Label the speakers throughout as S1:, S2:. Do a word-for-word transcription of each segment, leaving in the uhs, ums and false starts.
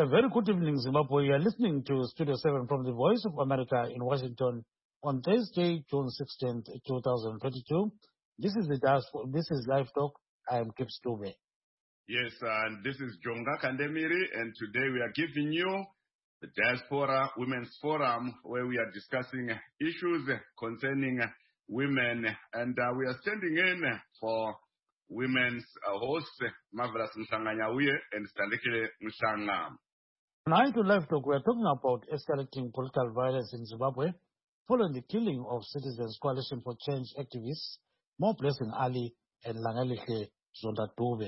S1: A very good evening, Zimbabwe. You are listening to Studio seven from the Voice of America in Washington on Thursday, June sixteenth, twenty twenty-two. This is the diaspora, this is Live Talk. I am Kip Stube.
S2: Yes, and this is Jonga Kandemiri, and today we are giving you the Diaspora Women's Forum, where we are discussing issues concerning women, and uh, we are standing in for women's uh, host, Marvelous Msanganyauye and Standekile Mshanga.
S1: Tonight on Live Talk, we are talking about escalating political violence in Zimbabwe following the killing of Citizens Coalition for Change activists, Mo Blessing Ali and Langelihle Zonda Dube.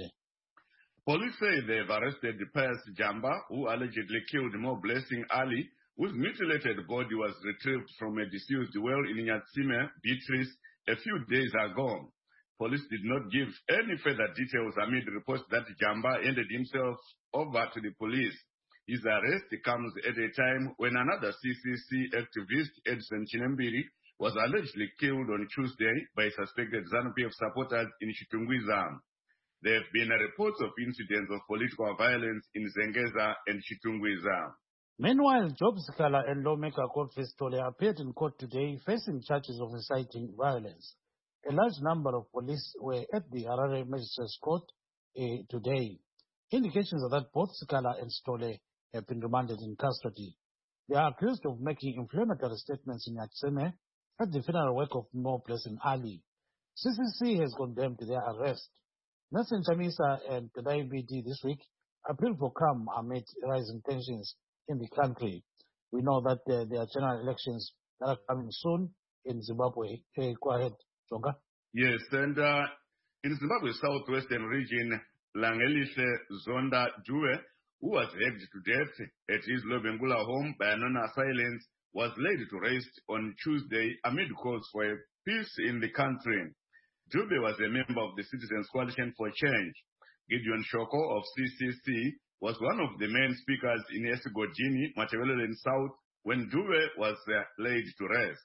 S2: Police say they've arrested Pius Jamba, who allegedly killed Mo Blessing Ali, whose mutilated body was retrieved from a disused well in Nyatsime, Beatrice, a few days ago. Police did not give any further details amid reports that Jamba handed himself over to the police. His arrest comes at a time when another C C C activist, Edson Chinembiri, was allegedly killed on Tuesday by suspected ZANU-P F supporters in Chitungwiza. There have been reports of incidents of political violence in Zengeza and Chitungwiza.
S1: Meanwhile, Job Sikala and lawmaker Godfrey Stole appeared in court today facing charges of inciting violence. A large number of police were at the Harare Magistrates Court uh, today. Indications are that both Sikala and Stole have been remanded in custody. They are accused of making inflammatory statements in Yatseme at the funeral wake of Mo Blessing Ali. C C C has condemned their arrest. Nelson Chamisa and the I B D this week appealed for calm amid rising tensions in the country. We know that uh, there are general elections that are coming soon in Zimbabwe. Hey, go ahead, Jonga.
S2: Yes, and uh, in Zimbabwe's southwestern region, Langelihle Zonda Dube, who was hacked to death at his Lobengula home by a non-assailants, was laid to rest on Tuesday amid calls for a peace in the country. Dube was a member of the Citizens Coalition for Change. Gideon Shoko of C C C was one of the main speakers in Esigojini, Matabeleland South, when Dube was uh, laid to rest.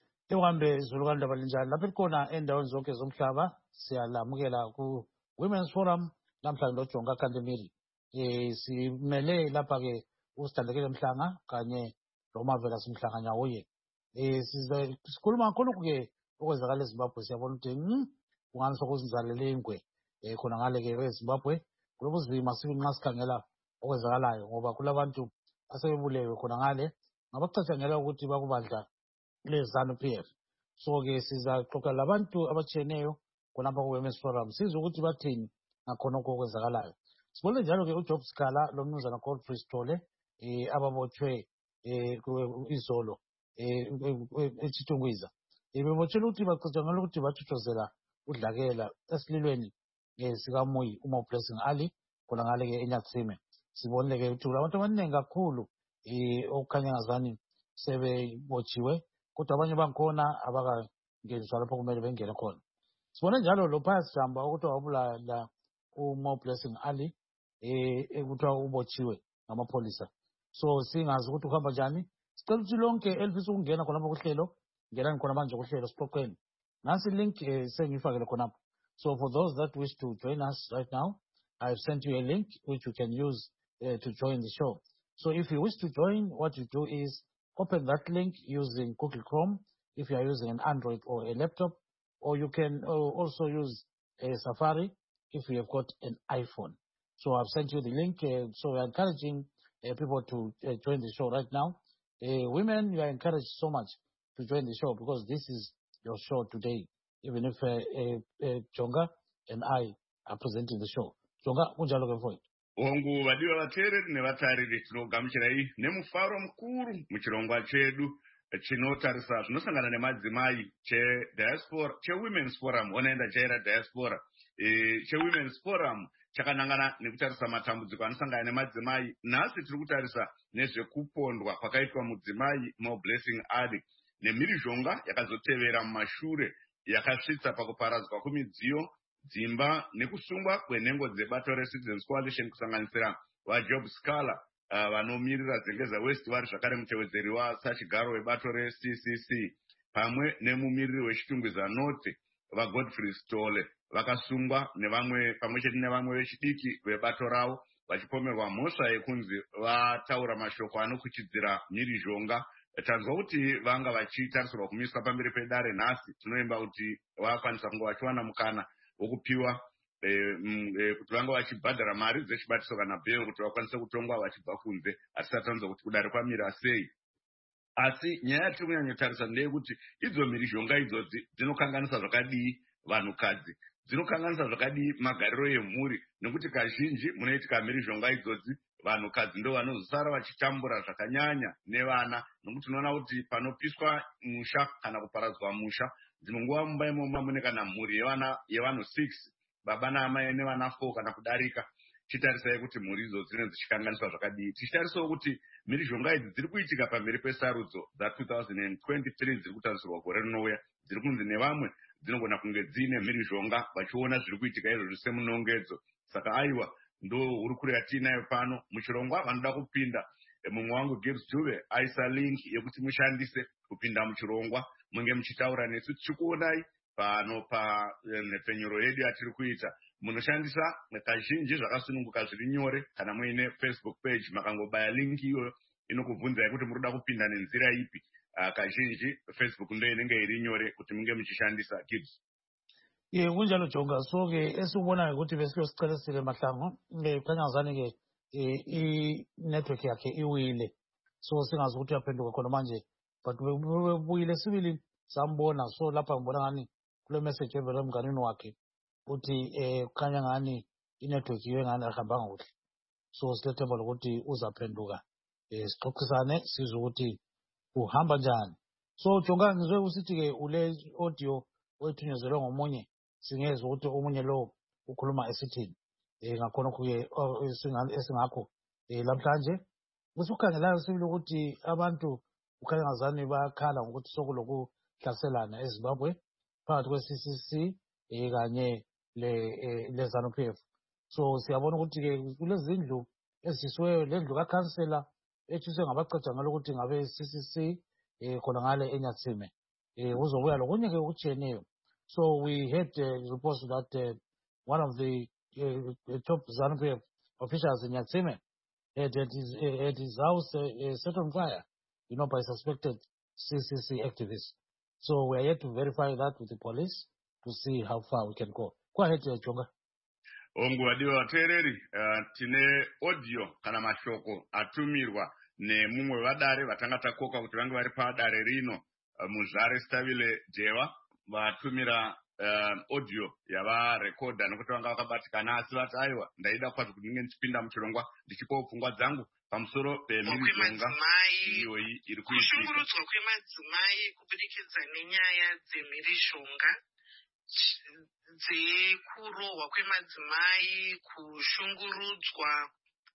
S1: Ewambe zulukanda balinjani lapha khona endaweni zonke zomhlaba siyalamukela ku Women's Forum namhlanje loJonga Kandemiri. Eh simele lapha ke uSithandekile Mhlanga kanye loMarvelous Mhlanganyauye. Eh sikhuluma khona ke okwenzakala eZimbabwe siyabona ukuthi kungani sokuzinzalele ingwe eh khona ngale ke eZimbabwe kulobuzima sibi nxa sikhangela okwenzakalayo ngoba kulabantu asebebulewe khona ngale ngabacatshangelwa ukuthi bakubandla le ZANU-P F. So ke sizaxoxa labantu abatshiyeneyo khonapha ku Women's Forum sizwe ukuthi bathini ngakhona okwenzakalayo. Sibone njalo ke uJob Sikala lo mnumzana Godfrey Stole eh ababotshwe eh izolo eh eChitungwiza. Ibebotshela ukuthi bacatshangelwa ukuthi bathuthuzela udlakela esililweni eh sikaMuyi uMo Blessing Ali khona ngale ke eNyatsime. Sibonile ke ukuthi abantu abaningi kakhulu eh okukhanya ngazani sebebotshiwe kodwa abanye bankhona abakangeniswa lapho kumele bengene khona. Sibone njalo lo Pius Jamba ukuthi wabulala uMo Blessing Ali eh ekuthiwa ubotshiwe ngamapholisa. So singazi ukuthi uhamba njani. Sicela ukuthi lonke elifisa ukungena khonapha kuhlelo ngenani khona manje kuhlelo siqoqeni. Nansi link eh, sengifakele khonapha. So for those that wish to join us right now, I've sent you a link which you can use uh, to join the show. So if you wish to join, what you do is open that link using Google Chrome if you are using an Android or a laptop, or you can uh, also use a Safari if you have got an iPhone. So I've sent you the link. Uh, so we're encouraging uh, people to uh, join the show right now. Uh, women, you are encouraged so much to join the show because this is your show today, even if uh, uh, uh, Jonga and I are presenting the show. Jonga, unjalo ke mfowethu.
S2: Ongu vadiwa vateereri nevatariri tinogamuchirai nemufaro mukuru muchirongwa chedu chinotarisa zvinosangana nemadzimai chediaspora chewomen's forum onaenda chaira diaspora e, chewomen's forum chakanangana nekutarisa matambudziko anosangana nemadzimai. Nhasi tiri kutarisa nezvekupondwa kwakaitwa mudzimai Mo Blessing Ali nemhirizhonga yakazotevera mumashure yakasvitsa pakuparadzwa kwemidziyo, dzimba nekusungwa kwenhengo dzebato reCitizens Coalition kusanganisira vaJob Sikala vanomirira uh, Zengeza West vari zvakare mutevedzeri wasachigaro webato reC C C pamwe nemumiriri wechitungwiza North vaGodfrey Stole vakasungwa nevamwe pamwe chete nevamwe vechidiki vebato ravo vachipomerwa mhosva yekunzi vataura mashoko anokuchidzira mhirizhonga. Tanzwa kuti vanga vachitarisirwa kumiswa pamberi pedare nhasi. Tinoimba kuti vakwanisa kunge vachiwana mukana wokupiwa kuti vanga vachibhadhara mari dzechibatiso kana bhero kuti vakwanise kutongwa vachibva kunze. Asi tatanzwa kuti kudare kwamira sei. Asi nyaya yatiri kunyanyotarisa ndeyekuti idzo mhirizhonga idzodzi dzinokanganisa zvakadii vanhukadzi, dzinokanganisa zvakadii magariro emhuri, nekuti kazhinji munoitika mhirizhonga idzodzi vanhukadzi ndo vanozosara vachitambura zvakanyanya nevana, nokuti tinoona kuti panopiswa musha kana kuparadzwa musha, dzimwe nguva mumba imomo mune kana mhuri yevana yevanhu six, baba naamai nevana four kana kudarika. Chitarisai kuti mhuri idzo dzinenge dzichikanganiswa zvakadii. Tichitarisawo kuti mhirizhonga idzi dziri kuitika pamberi pesarudzo dza two thousand twenty-three dziri kutarisirwa gore rinouya, dziri kunzi nevamwe dzinogona kunge dziine mhirizhonga vachiona zviri kuitika izvozvi semunongedzo. Saka aiwa ndo hurukuro yatiinayo pano muchirongwa. Vanoda kupinda, mumwe wangu Gibbs Juve aisa link yekuti mushandise kupinda muchirongwa munge muchitaura nesu tichikuonai pano panhepfenyuro yedu yatiri kuita. Munoshandisa kazhinji zvakasununguka zviri nyore. Kana muine Facebook page makangobaya link iyoyo inokubvunzai kuti muri kuda kupinda nenzira ipi. Uh, kazhinji Facebook ndo inenge iri nyore kuti munge muchishandisa. Gibbs.
S1: Ye kunjalo Jonga. So ke esikubonayo ukuthi besiyosichelesile Mahlangu ekhanyazane ke i network yakhe iwile. So singazi ukuthi yaphenduka khona manje, but buyile sibili sambona. So lapha ngibona ngani kule message evela emnganini wakhe uthi eh kukhanya ngani inetwork yiwe ngani ahambanga kuhle. So silethemba ukuthi uzaphenduka eh sixoxisane sizwe ukuthi uhamba njani. So Jonga ngizwe usithi ke ule audio oyithunyezelwe ngomunye singezwe ukuthi omunye lo ukhuluma esithini eh ngakhona kuye esingakho eh lamhlanje usukhangelayo sibili ukuthi abantu ukhanya ngazani bakhala ngokuthi sokuloku hlaselana eZimbabwe phakathi kwe-C C C eh kanye le le ZANU P F. So siyabona ukuthi ke kulezindlu ezisiweyo lendlu kaCouncillor ethiswe ngabaqeda ngalokuthi ngabe C C C eh khona ngale eNyatsime eh uzobuya lokunye ke ukutshiyeneyo. So we had uh, reports that uh, one of the uh, top ZANU P F officials in Nyatsime had, had, his, uh, had his house uh, set on fire, you know, by suspected C C C activists. So we are yet to verify that with the police to see how far we can go. Go ahead, uh, Jonga.
S2: Ongu wadiwa watereri, uh, tine audio kana mashoko atumirwa ne mumwe vadare vatangata koka kuti vange vari padare rino uh, muzare stavile jewa vatumira uh, audio yava recorda nokuti vanga vakabatikana asi vati aiwa ndaida kwazi kuti ndinge ndichipinda muchirongwa ndichipawo pfungwa dzangu pamusoro pemhirizhonga iyoyi iri kuitika.
S3: Kushungurudzwa kwemadzimai kubudikidza nenyaya dzemhirizhonga, dzekurohwa kwemadzimai, kushungurudzwa,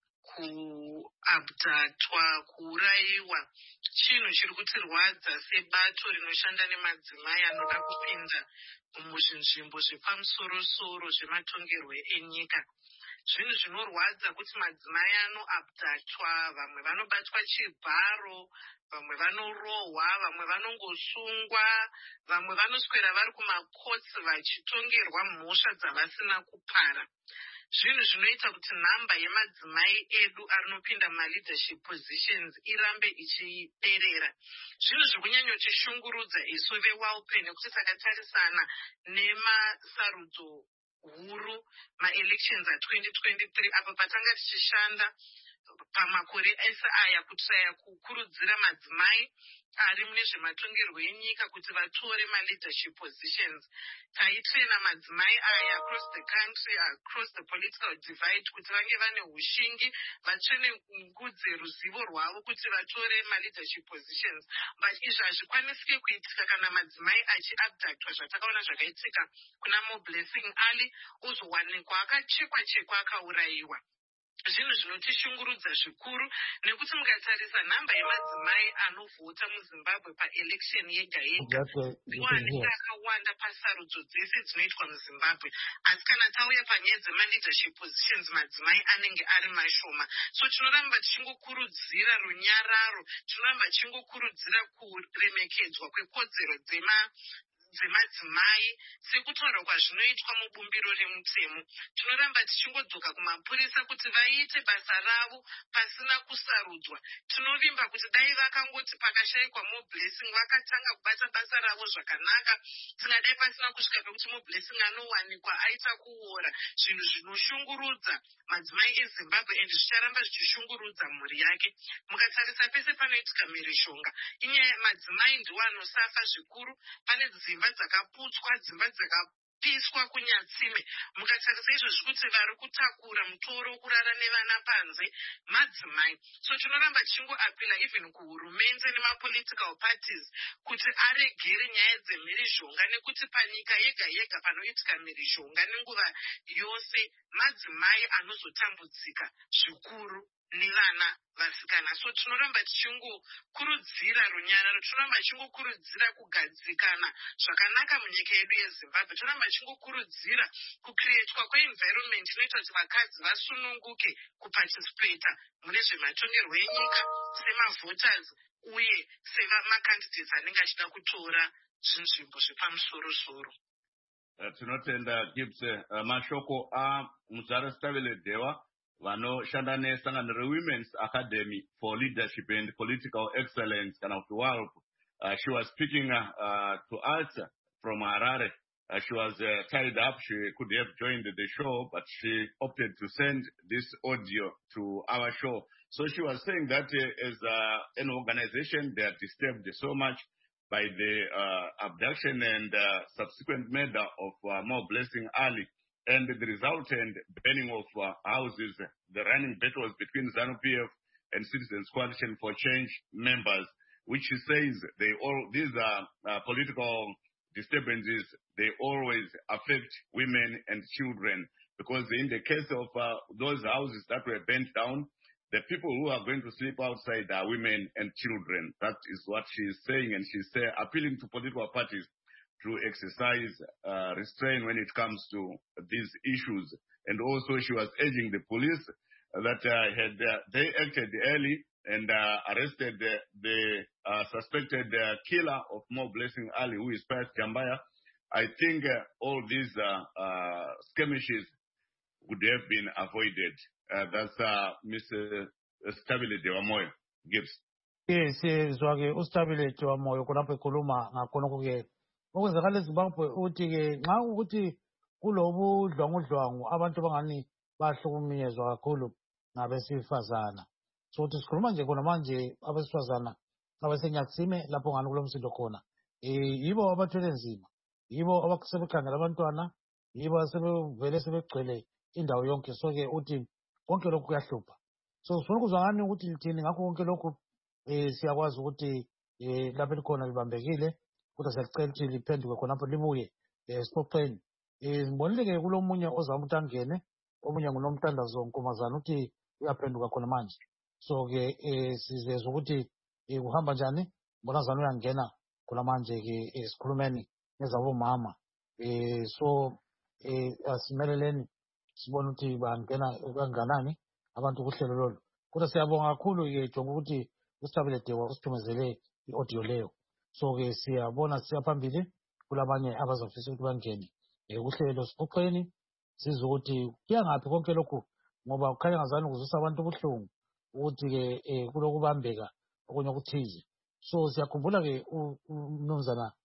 S3: kuabdatwa, kuuraiwa, chinhu chiri kutirwadza sebato rinoshanda nemadzimai anoda kupinda muzvinzvimbo zvepamusoro-soro zvematongerwo enyika. Zvinhu zvinorwadza kuti madzimai anoabdatwa, vamwe vanobatwa chibharo, vamwe vanorohwa, vamwe vanongosungwa, vamwe vanoswera vari kumakotsi vachitongerwa mhosva dzavasina kupara. Zvinhu zvinoita kuti nhamba yemadzimai edu anopinda maleadership positions irambe ichiderera. Zvinhu zvikunyanyotishungurudza isu veWALPE nekuti takatarisana nemasarudzo huru ma-elections a twenty twenty-three apa patanga tichishanda pamakore ese aya kutsvaya kukurudzira madzimai ari mune zvematongerwo enyika kuti vatore ma-leadership positions. Taitrena madzimai aya across the country, across the political divide kuti vange vane hushingi, vatsvene ngudze ruzivo rwavo kuti vatore ma-leadership positions. But izvi hazvikwanisike kuitika kana madzimai achiabductwa zvatakaona zvakaitika kuna Mo Blessing Ali, ozowanikwa akachekwa-chekwa akaurayiwa. Zvinhu zvinotishungurudza zvikuru nekuti mukatarisa nhamba yemadzimai anovhota muZimbabwe paelection yega yega iwanika akawanda pasarudzo dzese dzinoitwa muZimbabwe, asi kana tauya panyaya dzemaleadership positions madzimai anenge ari mashoma. So tinoramba tichingokurudzira runyararo, tinoramba tichingokurudzira kuremekedzwa kwekodzero dzema dzemadzimai sekutaura kwazvinoitwa mubumbiro remutemo. Tinoramba tichingodzoka kumapurisa kuti vaite basa ravo pasina kusarudzwa. Tinovimba kuti dai vakangoti pakashayikwa moblessing vakatanga kubata basa ravo zvakanaka, tingadai pasina kusvika pekuti moblessing anowanikwa aita kuora. Zvinhu zvinoshungurudza madzimai eZimbabwe ende zvicharamba zvichishungurudza mhuri yake. Mukatarisa pese panoitika mhirizhonga, inyaya madzimai ndiwo anosafa zvikuru. Pane dzimba dzakaputswa, dzimba dzakapiswa kunyatsime. Mukatarisa izvozvi kuti vari kutakura mutoro wokurara nevana panze madzimai. So tinoramba tichingoapila even kuhurumende nemapolitical parties kuti aregere nyaya dzemhirizhonga, nekuti panyika yega yega panoitika mhirizhonga nenguva yose madzimai anozotambudzika zvikuru nevana vasikana. So tinoramba tichingokurudzira runyararo, tinoramba tichingokurudzira kugadzikana zvakanaka munyika yedu yeZimbabwe. Tinoramba tichingokurudzira kucreatwa kweenvironment inoita kuti vakadzi vasununguke kuparticipata mune zvematongerwo enyika semavoters uye semacandidates anenge achida kutora zvinzvimbo zvepamusoro-soro.
S2: Uh, tinotenda Gibbs uh, mashoko aMuzara Stabile Dewa vanoshanda nesangano reWomen's Academy for Leadership and Political Excellence kana kuti W A L P. Uh, she was speaking uh, uh, to us from Harare. Uh, she was uh, tied up. She could have joined the show, but she opted to send this audio to our show. So she was saying that uh, as uh, an organization, they are disturbed so much by the uh, abduction and uh, subsequent murder of uh, Moblessing Ali and the resultant burning of uh, houses, the running battles between ZANU P F and Citizens Coalition for Change members, which she says they all these are uh, political disturbances. They always affect women and children, because in the case of uh, those houses that were burnt down, the people who are going to sleep outside are women and children. That is what she is saying, and she's say, appealing to political parties to exercise uh, restraint when it comes to these issues. And also she was urging the police that uh, had uh, they acted early and uh, arrested the, the uh, suspected uh, killer of Moblessing Ali, who is Pius Jambaya. I think uh, all these uh, uh, skirmishes would have been avoided. Uh, that's uh, Mister Stabile Dewamoyo. Gibbs.
S1: Yes, zwake uStabile Dewamoyo kulapho ekhuluma ngakhona ke okwenzakala eZimbabwe uthi ke nxa ukuthi kulobu dlwangudlwangu abantu bangani bahlukunyezwa kakhulu ngabesifazana. So ukuthi sikhuluma nje khona manje abesifazana abasenyatsime lapho ngani kulomsindo khona. Eh yibo abathwele nzima. Yibo abasebekhangela abantwana, yibo asebevele sebegcwele indawo yonke. So ke uthi konke lokhu kuyahlupha. So sifuna ukuzwa ngani ukuthi lithini ngakho konke lokhu eh siyakwazi ukuthi eh lapho likhona libambekile, kodwa siyacela ukuthi liphenduke khonapho libuye esixoxeni. Eh ngibonile ke kulomunye ozama ukuthi angene, omunye ngunomthandazo Nkomazana uthi uyaphenduka khona manje. So ke eh sizezwe ukuthi eh uhamba njani, Mbonazana uyangena khona manje ke esikhulumeni nezabo mama. Eh so eh asimeleleni sibona ukuthi bangena kanganani abantu kuhlelo lolu. Kodwa siyabonga kakhulu ke jonga ukuthi uStabile Dewa usithumezele iaudio leyo. So ke siyabona siyaphambili kulabanye abazofisa ukuthi bangene kuhlelo sixoxeni sizwe ukuthi kuyangaphi konke lokhu, ngoba kukhanya ngazani kuzisa abantu ubuhlungu ukuthi ke kulokubambeka okunye okuthize. So siyakhumbula ke umnumzana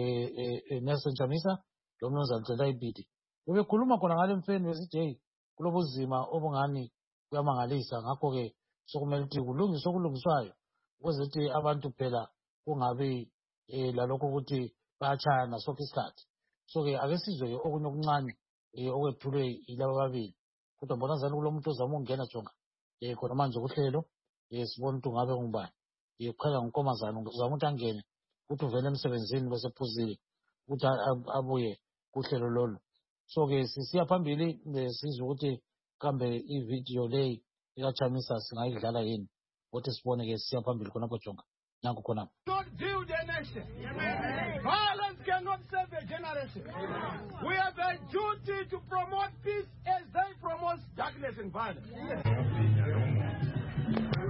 S1: eh Nelson Chamisa lo mnumzana Ntlela Ibidi ubekhuluma khona ngale mfeni wesithi hey kulobuzima obungani kuyamangalisa, ngakho ke sokumele ukuthi kulungiswe okulungiswayo ukuze ukuthi abantu phela kungabi eh lalokho ukuthi bayachana sonke isikhathi. So ke ake sizwe okunye okuncane eh okwethulwe yilabo babili, kodwa Mbonazana kulomuntu ozama ukungena jonga eh khona manje kuhlelo eh sibona ukuthi ngabe ngubani eh kukhanya nguNkomazana uzama ukuthi angene ukuthi uvele emsebenzini bese phuzile ukuthi abuye kuhlelo lolu. So ke sisiya phambili sizwe ukuthi kambe ivideo leyi ikaChamisa singayidlala yini, ukuthi sibone ke siya phambili khonapho jonga nanku khona.
S4: Not build a nation. Violence cannot save a generation. We have a duty to promote peace as they promote darkness and violence.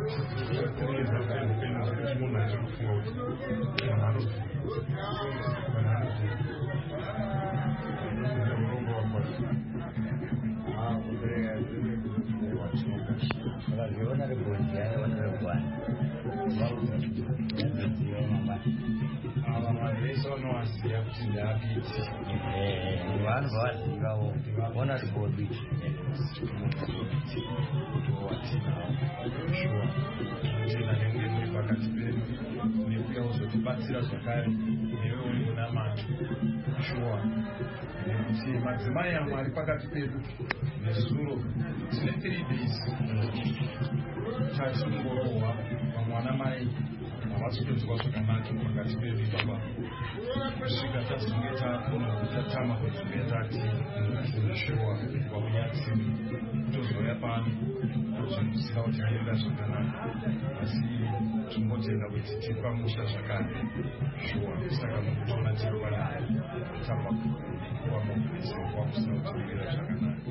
S5: kubatsira zvakare newe uri namano shuwa kuti madzimai amwe ari pakati pedu nezuro tine three days tachingorohwa vamwana mai havasi kuenzwa zvakanaka pakati pedu ipapa kusvika tazonge tatama kuzonge tati shuwa wakunyatsiri tozoya pano zvinobvisira kuti aenda zvakanaka asi tinotenda kuti tiri pamusha zvakare shuwa saka mukutona tiri pana tamba wamopurisa wakusina kutimira zvakanaka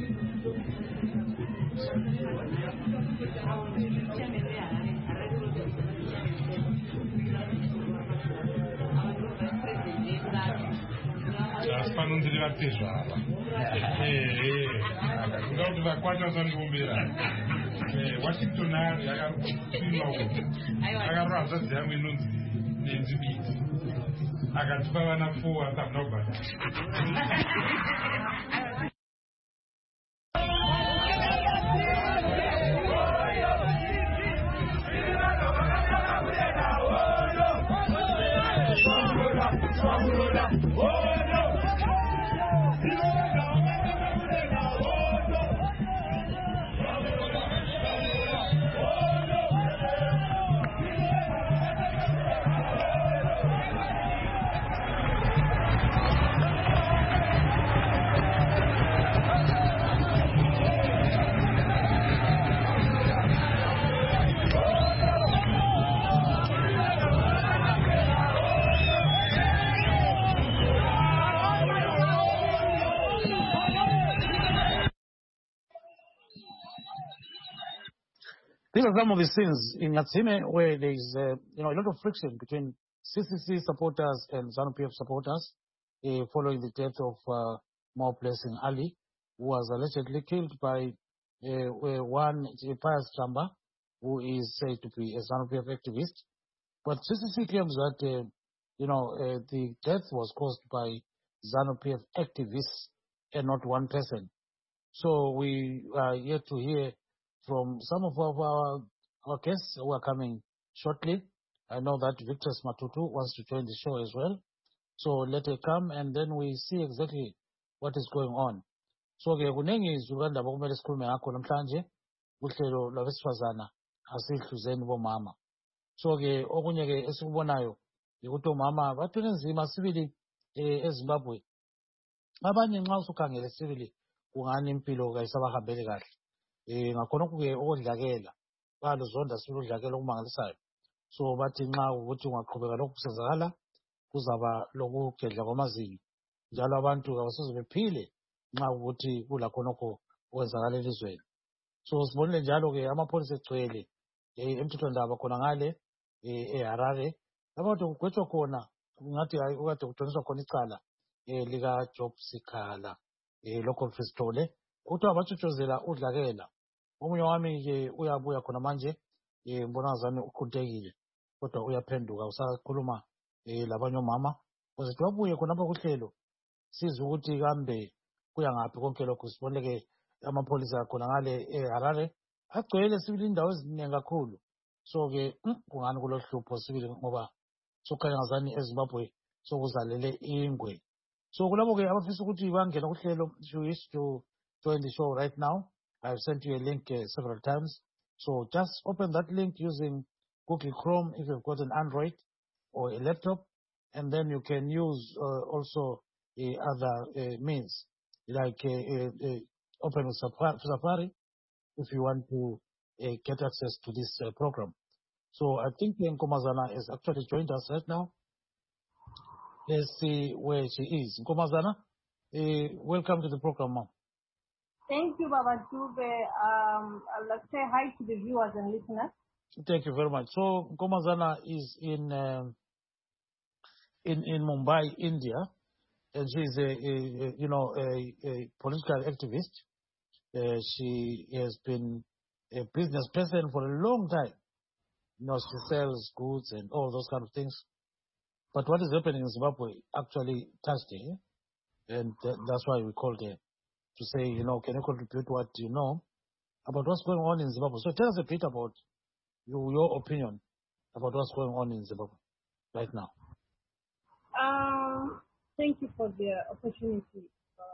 S5: asi panonziri vatezva ava kuda kuti vakwata sandiumbira washington yakapima akarora hanzvadzi yangu inonzi nenzi bidi akatipa vana four akamuna kubhadhara
S1: These are some of the scenes in Nyatsime where there is, uh, you know, a lot of friction between C C C supporters and ZANU-P F supporters uh, following the death of uh, More Blessing Ali, who was allegedly killed by uh, one Pius Chamba, who is said to be a ZANU-P F activist. But C C C claims that, uh, you know, uh, the death was caused by ZANU-P F activists and not one person. So we are yet to hear from some of our, our guests who are coming shortly. I know that Victor Matutu wants to join the show as well. So let her come and then we see exactly what is going on. So ke kuningi izulanda bakumele sikhulume ngakho namhlanje kuhlelo lwabesifazana asihluzeni bomama. So ke okunye ke esikubonayo ukuthi omama bathwele nzima sibili eZimbabwe. Abanye nxa usukhangele sibili kungani impilo kayisabahambele kahle. Eh ngakhonokho ke okudlakela baluzonda siludlakela okumangalisayo. So bathi nxa ukuthi ungaqhubeka lokhu kusenzakala kuzaba lokugedla kwamazinyo. Njalo abantu abasize bephile nxa ukuthi kula khonokho okwenzakala elizweni. So sibonile njalo ke amapholisa egcwele emthethwandaba khona ngale eHarare. Abantu kugwetshwa khona ngathi ukade kuthoniswa khona icala lika Job Sikhala local fistole kuthiwa batshotshozela udlakela. Omunye wami ke uyabuya khona manje ngibona ngazani uqhuntekile kodwa uyaphenduka usakhuluma labanye omama ukuthi wabuye khonapha kuhlelo sizwe ukuthi kambe kuya ngaphi konke lokho. Sibone ke amapholisa khona ngale eHarare agcwele sibili indawo eziningi kakhulu. So ke kungani kulohlupho sibili ngoba sokhanya ngazani eZimbabwe sokuzalele ingwe. So kulabo ke abafisa ukuthi bangena kuhlelo, if you wish to join the show right now, I've sent you a link uh, several times. So just open that link using Google Chrome if you've got an Android or a laptop, and then you can use uh, also uh, other uh, means like uh, uh, uh, open with Safari if you want to uh, get access to this uh, program. So I think Nkomazana has actually joined us right now. Let's see where she is. Nkomazana, uh, welcome to the program, ma'am.
S6: Thank you, Baba Dube. Um, I'd like to say hi to the viewers and listeners.
S1: Thank you very much. So Nkomasana is in um, in in Mumbai, India, and she is a, a, a you know a, a political activist. Uh, she has been a business person for a long time. You know, she sells goods and all those kind of things. But what is happening in Zimbabwe actually touched her, and th- that's why we called her to say, you know, can you contribute what you know about what's going on in Zimbabwe? So tell us a bit about your, your opinion about what's going on in Zimbabwe right now.
S6: Uh, thank you for the opportunity.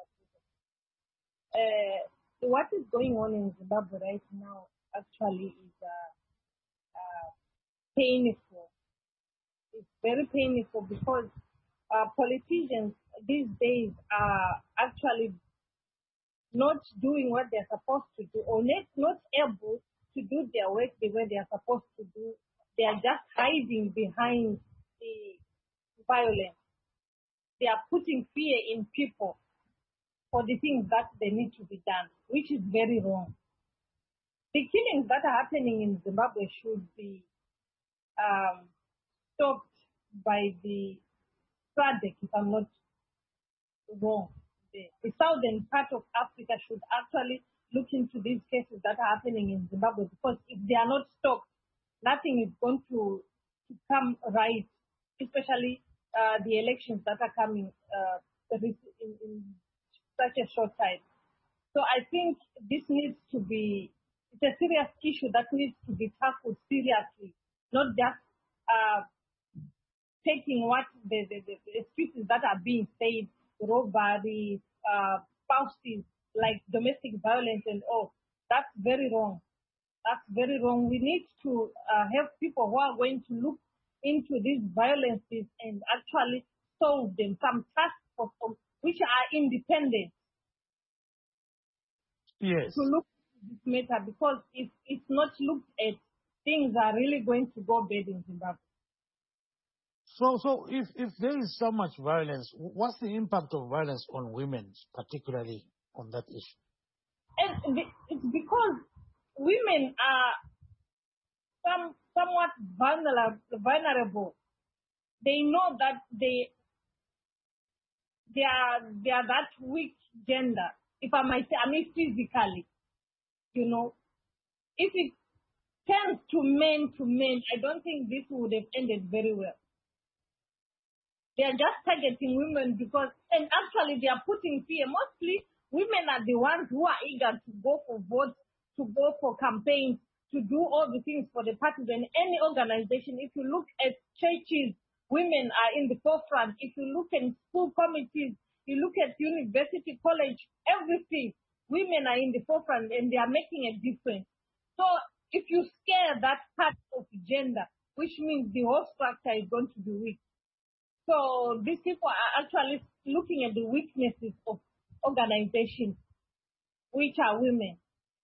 S6: Uh, what is going on in Zimbabwe right now actually is uh, uh, painful. It's very painful because uh, politicians these days are actually not doing what they're supposed to do, or not, not able to do their work the way they're supposed to do. They are just hiding behind the violence. They are putting fear in people for the things that they need to be done, which is very wrong. The killings that are happening in Zimbabwe should be um, stopped by the S A D C, if I'm not wrong. The, the southern part of Africa should actually look into these cases that are happening in Zimbabwe, because if they are not stopped, nothing is going to, to come right, especially uh, the elections that are coming uh, in, in such a short time. So I think this needs to be, it's a serious issue that needs to be tackled seriously, not just uh, taking what the, the, the excuses that are being said, robbery, uh, spouses, like domestic violence and all. That's very wrong. That's very wrong. We need to uh, have people who are going to look into these violences and actually solve them, some task force which are independent.
S1: Yes.
S6: To look at this matter, because if it's not looked at, things are really going to go bad in Zimbabwe.
S1: So, so if, if there is so much violence, what's the impact of violence on women, particularly on that issue?
S6: And it's because women are some, somewhat vulnerable, vulnerable. They know that they they are they are that weak gender. If I might say, I mean physically, you know, if it turns to men to men, I don't think this would have ended very well. They are just targeting women because, and actually they are putting fear. Mostly women are the ones who are eager to go for votes, to go for campaigns, to do all the things for the parties and any organization. If you look at churches, women are in the forefront. If you look at school committees, you look at university, college, everything, women are in the forefront and they are making a difference. So if you scare that part of gender, which means the whole structure is going to be weak. So these people are actually looking at the weaknesses of organizations, which are women.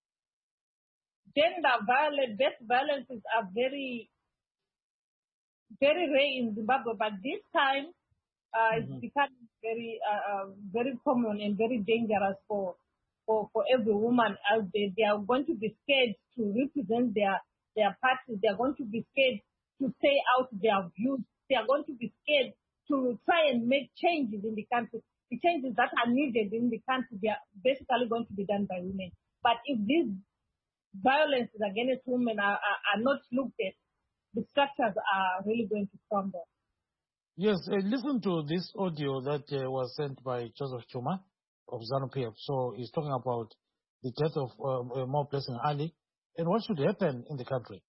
S6: Gender violence, death violences are very, very rare in Zimbabwe, but this time uh, mm-hmm. it's becoming very, uh, uh, very common and very dangerous for, for, for every woman out there. They are going to be scared to represent their, their parties. They are going to be scared to say out their views. They are going to be scared to try and make changes in the country. The changes that are needed in the country, they are basically going to be done by women. But if these violences against women are, are, are not looked at, the structures are really going to crumble.
S1: Yes, uh, listen to this audio that uh, was sent by Joseph Chuma of ZANU-P F. So he's talking about the death of um, uh, Mo Blessing Ali and what should happen in the country.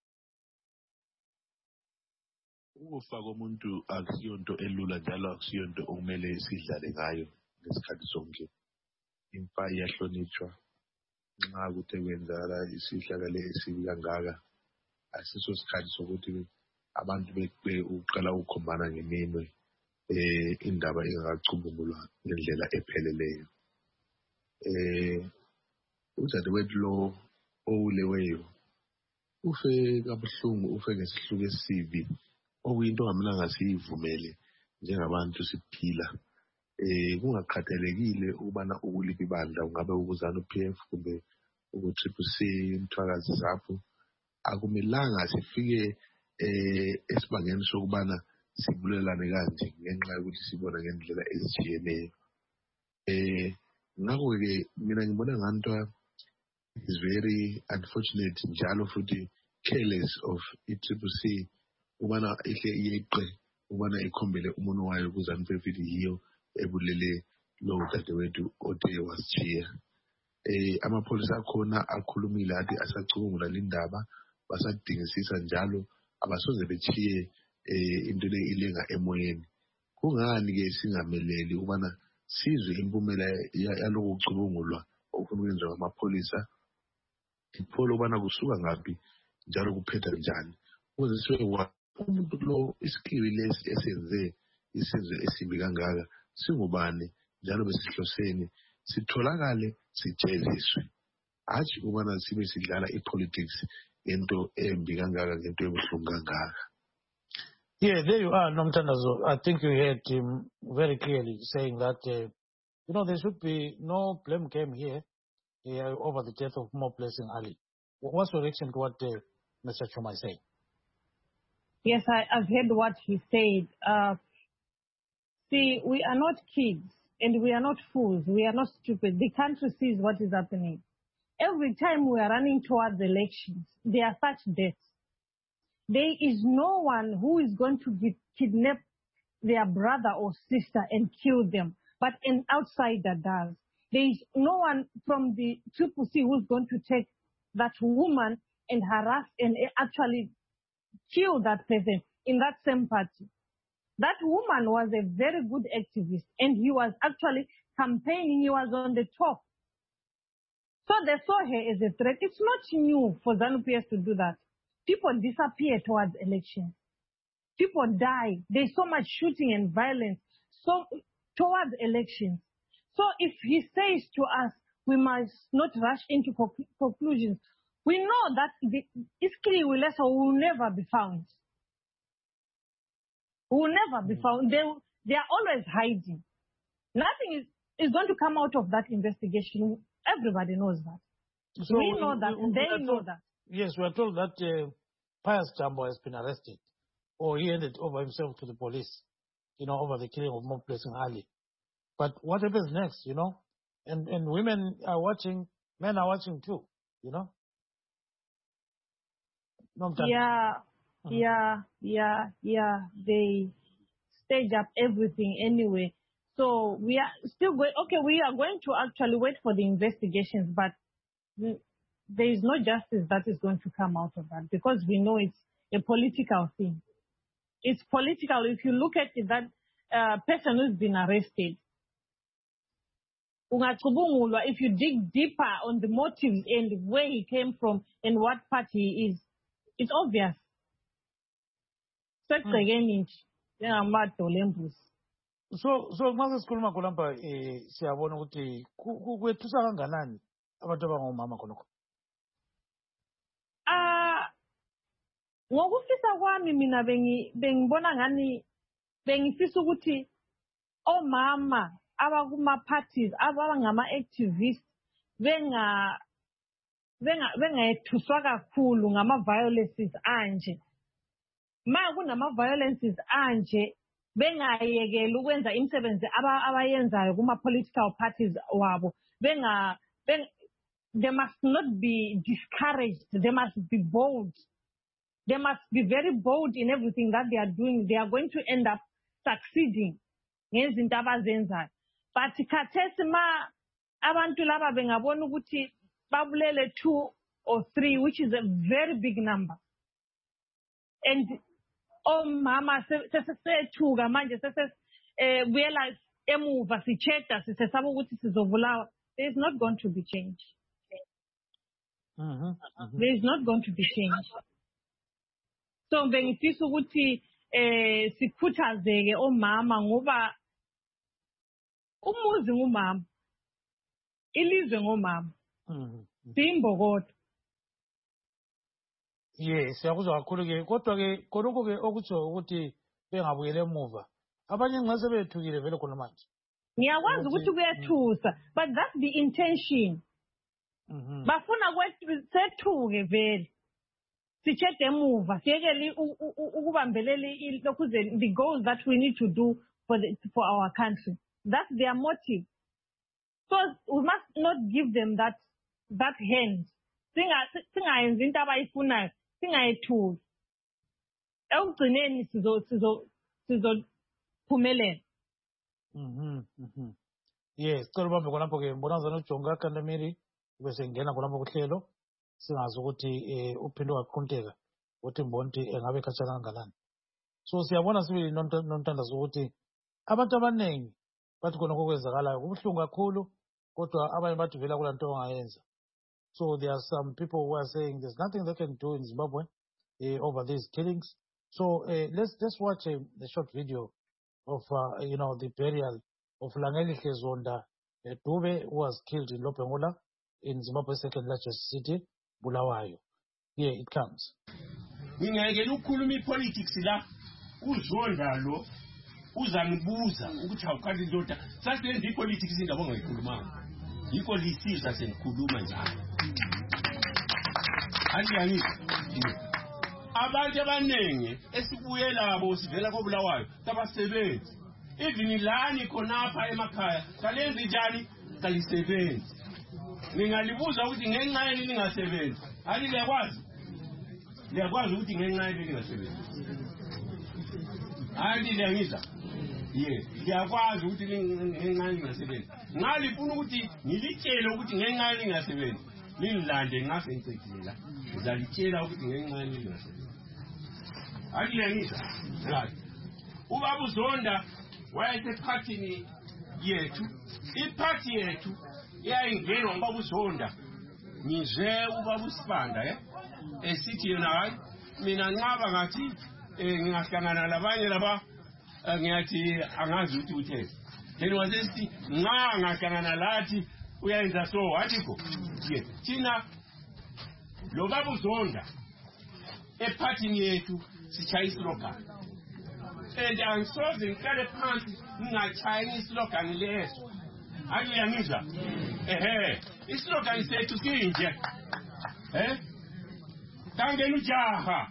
S7: Ukufa komuntu akusiyonto elula njalo akusiyonto okumele sidlale ngayo ngesikhathi sonke. Imfa iyahlonitshwa nxa kuthe kwenzakala isihlakalo esibi kangaka. Asiso sikhathi sokuthi abantu bekube uqala ukukhombana ngeminwe eh indaba ingakacubungulwa ngendlela epheleleyo. Eh udadewethu lo owuleweyo ufe kabuhlungu, ufe ngesihluku esibi. Okuyinto ongamelanga siyivumele njengabantu siphila. Eh kungakhathalekile ukubana ukuliphi ibandla, ungabe ukuzana uP F kumbe uku-Triple C, Mthwakazi Zapho. akumelanga sifike eh esibangeni sokubana sibulelane kanje ngenxa yokuthi sibona ngendlela ezitshiyeneyo. Eh ngakho-ke mina ngibona nganto is very unfortunate njalo futhi careless of i-Triple C ubana ihle iyeqe ubana ikhombele umuntu wayo ukuzani phefiti yiyo ebulele lowo dadewethu othe wasishiya. Eh amapholisa akhona akhulumile athi asacubungula lindaba basadingisisa njalo abasoze bechiye eh into le ilenga emoyeni. Kungani ke singameleli ubana sizwe impumela yaloko kucubungulwa okufuna ukwenziwa amapholisa ipholo ubana kusuka ngaphi njalo kuphetha njani ukuze sibe umuntu lo iskiwi lesi esenze isenzo esimbi kangaka singubani njalo besihloseni sitholakale sijeziswe hatshi ubana sibe sidlala ipolitics into embi kangaka ngento ebuhlungu kangaka.
S1: Yeah, there you are, Nomtandazo. I think you heard him very clearly saying that, uh, you know, there should be no blame game here uh, over the death of Mo Blessing Ali. What's your reaction to what uh, Mister Chuma is saying?
S6: Yes, I, I've heard what he said. Uh, see, we are not kids and we are not fools. We are not stupid. The country sees what is happening. Every time we are running towards elections, there are such deaths. There is no one who is going to be kidnap their brother or sister and kill them, but an outsider does. There is no one from the Triple C who's going to take that woman and harass and actually kill that person in that same party. That woman was a very good activist, and he was actually campaigning. He was on the top. So they saw her as a threat. It's not new for ZANU-P F to do that. People disappear towards elections. People die. There's so much shooting and violence so towards elections. So if he says to us, we must not rush into conclusions, we know that the Iskili will never be found. Will never be found. They, they are always hiding. Nothing is, is going to come out of that investigation. Everybody knows that. So we know that, we, and they know
S1: told,
S6: that.
S1: Yes, we are told that uh, Pius Tambo has been arrested, or he handed over himself to the police, you know, over the killing of Mo Blessing Ali. But what happens next, you know? And and women are watching, men are watching too, you know? No,
S6: yeah,
S1: mm-hmm.
S6: yeah, yeah, yeah. They stage up everything anyway. So we are still going, okay, we are going to actually wait for the investigations, but there is no justice that is going to come out of that because we know it's a political thing. It's political. If you look at it, that uh, person who's been arrested, if you dig deeper on the motives and where he came from and what party he is, it's obvious.
S1: Mm. So, so mase sikhuluma khonapha eh siyabona ukuthi kwethusa kanganani abantu abangomama khonokho.
S6: Ah, ngokufisa kwami mina bengi bengibona ngani bengifisa ukuthi omama abakuma parties abangama activists benga benga bengayethuswa kakhulu ngama violences anje. Ma kunama violences anje bengayekela ukwenza imisebenzi abayenzayo kuma political parties wabo. Benga they must not be discouraged. They must be bold. They must be very bold in everything that they are doing. They are going to end up succeeding. But khathesi ma abantu laba bengabona ukuthi babulele two or three, which is a very big number. And oh mama sesethuka manje sese buyela emuva sicheka sisesaba ukuthi sizovulawa. There is not going to be change.
S1: Mm-hmm. Mm-hmm.
S6: There is not going to be change. So bengifisa ukuthi eh sikhuthazeke omama ngoba umuzi ngumama, ilizwe ngomama.
S1: Mhm.
S6: Simbokodo.
S1: Yes, yakuzwa kakhulu ke kodwa ke konke ke okutsho ukuthi bengabuyele emuva. Abanye ngase bethukile vele khona manje.
S6: Ngiyakwazi ukuthi kuyathusa, but that's the intention.
S1: Mhm.
S6: Bafuna kwethu sethuke vele. sichede emuva siyekele ukubambelele the goals that we need to do for the for our country. That's their motive. So we must not give them that that hand. Singayenzi into abayifunayo, singayethuki. Ekugcineni sizo sizo sizophumelela.
S1: Mhm mhm. Yes, sicela ubambe khonapho ke mbonazana uJonga Kandamiri bese ngena khonapho kuhlelo singazi ukuthi eh uphinde waqhunteka ukuthi mbonti engabe khatshana kangakanani. So siyabona sibili nontandazo ukuthi abantu abaningi bathi khona kokwenzakalayo kubuhlungu kakhulu kodwa abanye bathi vela kulanto ongayenza. So there are some people who are saying there's nothing they can do in Zimbabwe uh, over these killings. So uh, let's let's watch a, a short video of uh, you know the burial of Langelihle Zonda uh, Dube, who was killed in Lopengula in Zimbabwe's second largest city, Bulawayo. Here it comes.
S8: Ngingeke ukukhuluma politics la uzonda lo uzangibuza ukuthi awukazi ndoda sasenza ipolitics indaba ongayikhulumanga yiko lisiza sengikhuluma njalo andiyani abantu abaningi esibuye labo sivela koBulawayo tabasebenzi even lani khonapha emakhaya kalenzi njani kalisebenzi ngingalibuza ukuthi ngenxa yini ningasebenzi ali liyakwazi liyakwazi ukuthi ngenxa yini ningasebenzi andi liyangiza ye liyakwazi ukuthi ngenxa yini ningasebenzi ngalifuna ukuthi ngilitshele ukuthi ngenxa yini ningasebenzi nililande ngase ngicela ngizalitshela ukuthi ngenxa yini ningasebenzi andi liyangiza right ubaba uZonda wayesephathini yethu iphathi yethu yayingenwa ubaba uZonda ngize ubaba uSibanda eh esithi yena hayi mina nqaba ngathi ngingahlangana labanye laba ngiyathi angazi ukuthi uthese then wasesithi nqa ngahlangana lathi uyayenza so wathiko ye thina lo baba uZonda ephathini yethu sichaya islogan and angisoze ngiqale phansi ngingachaya islogan leso akuyangizwa ehe islogan sethu sinje eh kangena ujaha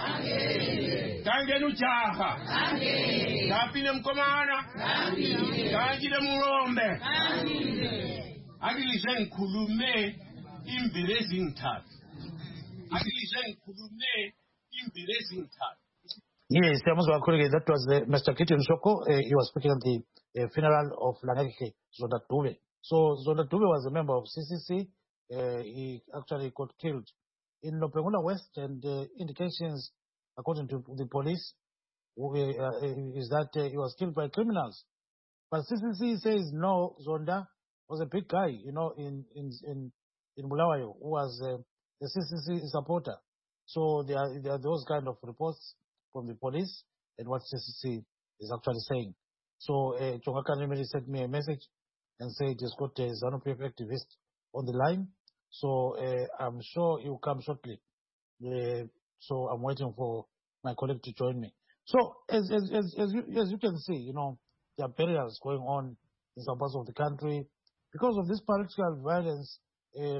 S8: kangena kangena ujaha kangena kapile mkomana kangile kangile murombe kangile akilize ngikhulume imbili ezingithathu akilize ngikhulume imbili ezingithathu.
S1: Yes, that was uh, Mister Kitty Nshoko. Uh, he was speaking at the uh, funeral of Langelihle Zonda Dube. So Zonda Dube was a member of C C C. Uh, he actually got killed in Lopengula West, and uh, indications, according to the police, uh, uh, is that uh, he was killed by criminals. But C C C says no. Zonda was a big guy, you know, in in in, in Bulawayo, who was uh, a C C C supporter. So there are, there are those kind of reports from the police and what C C C is actually saying. So uh, Jonga Kandamiri sent me a message and said he's got a ZANU-P F activist on the line. So uh, I'm sure he will come shortly. Uh, so I'm waiting for my colleague to join me. So as as as as you, as you can see, you know, there are barriers going on in some parts of the country because of this political violence. Uh,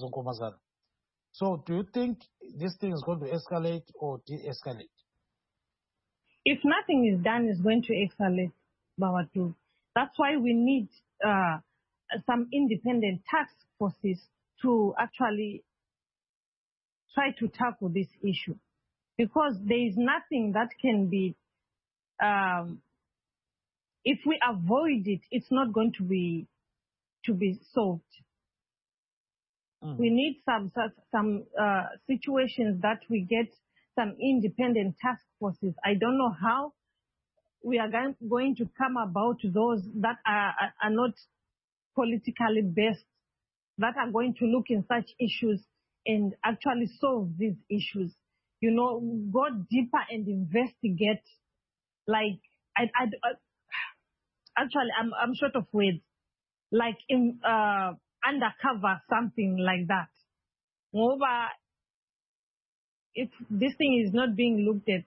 S1: so do you think this thing is going to escalate or de-escalate?
S6: If nothing is done, it's going to escalate, Bawatu. That's why we need uh, some independent task forces to actually try to tackle this issue. Because there is nothing that can be, um, if we avoid it, it's not going to be to be solved. Mm. We need some some uh, situations that we get some independent task forces. I don't know how we are going to come about those that are, are not politically based, that are going to look in such issues and actually solve these issues. You know, go deeper and investigate. Like, I, I, I actually, I'm, I'm short of words. Like in uh, undercover, something like that. Moreover, if this thing is not being looked at,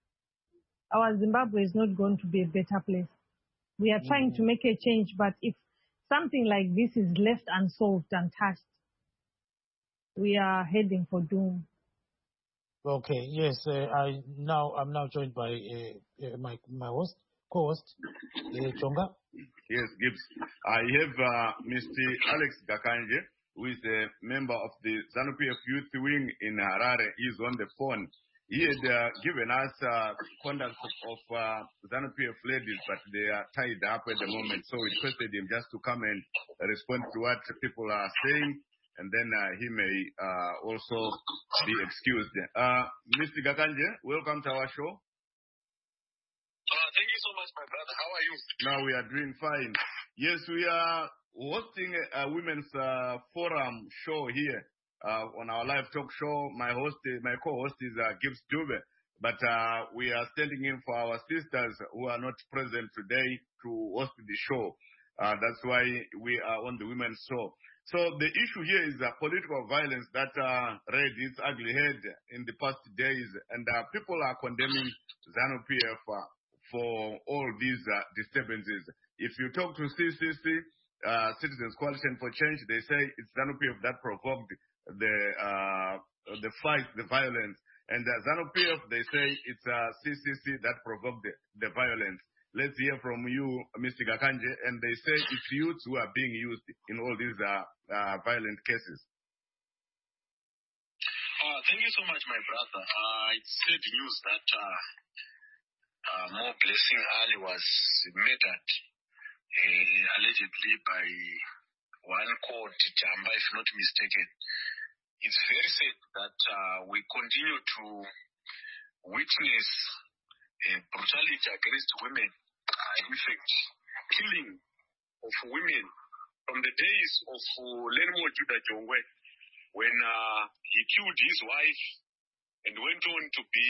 S6: our Zimbabwe is not going to be a better place. We are trying mm-hmm. to make a change, but if something like this is left unsolved, untouched, we are heading for doom.
S1: Okay, yes, uh, I now I'm now joined by uh, uh, my my host, co-host, uh, Chonga.
S2: Yes, Gibbs. I have uh, Mister Alex Gakanje, who is a member of the ZANU-P F Youth Wing in Harare. He's on the phone. He had uh, given us uh, contact of uh, ZANU-P F ladies, but they are tied up at the moment. So we requested him just to come and respond to what people are saying, and then uh, he may uh, also be excused. Uh, Mister Gakanje, welcome to our show.
S9: Uh, thank you so much, my brother. How are you?
S2: Now we are doing fine. Yes, we are hosting a women's uh, forum show here uh, on our live talk show. My host, my co-host is uh, Gibbs Dube, but uh, we are standing in for our sisters who are not present today to host the show. Uh, that's why we are on the women's show. So the issue here is uh, political violence that uh, reared its ugly head in the past days, and uh, people are condemning ZANU-P F uh, for all these uh, disturbances. If you talk to C C C, uh, Citizens Coalition for Change, they say it's ZANU-P F that provoked the uh, the fight, the violence. And uh, ZANU-P F, they say it's uh, C C C that provoked the, the violence. Let's hear from you, Mister Gakanje, and they say it's youths who are being used in all these uh, uh, violent cases.
S9: Uh, thank you so much, my brother. Uh, it's sad news that uh, uh, Mo Blessing Ali was murdered uh, allegedly by one called Jamba, if not mistaken. It's very sad that uh, we continue to witness uh, brutality against women, uh, in fact, killing of women from the days of uh, Lenmo Judah Jongwe, when uh, he killed his wife and went on to be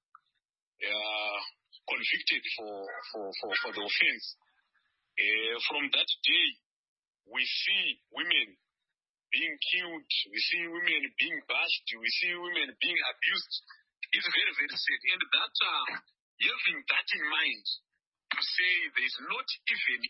S9: uh, convicted for, for, for, for the offense. Uh, from that day, we see women being killed, we see women being bashed, we see women being abused. It's very, very sad. And that, uh, having that in mind, to say there's not even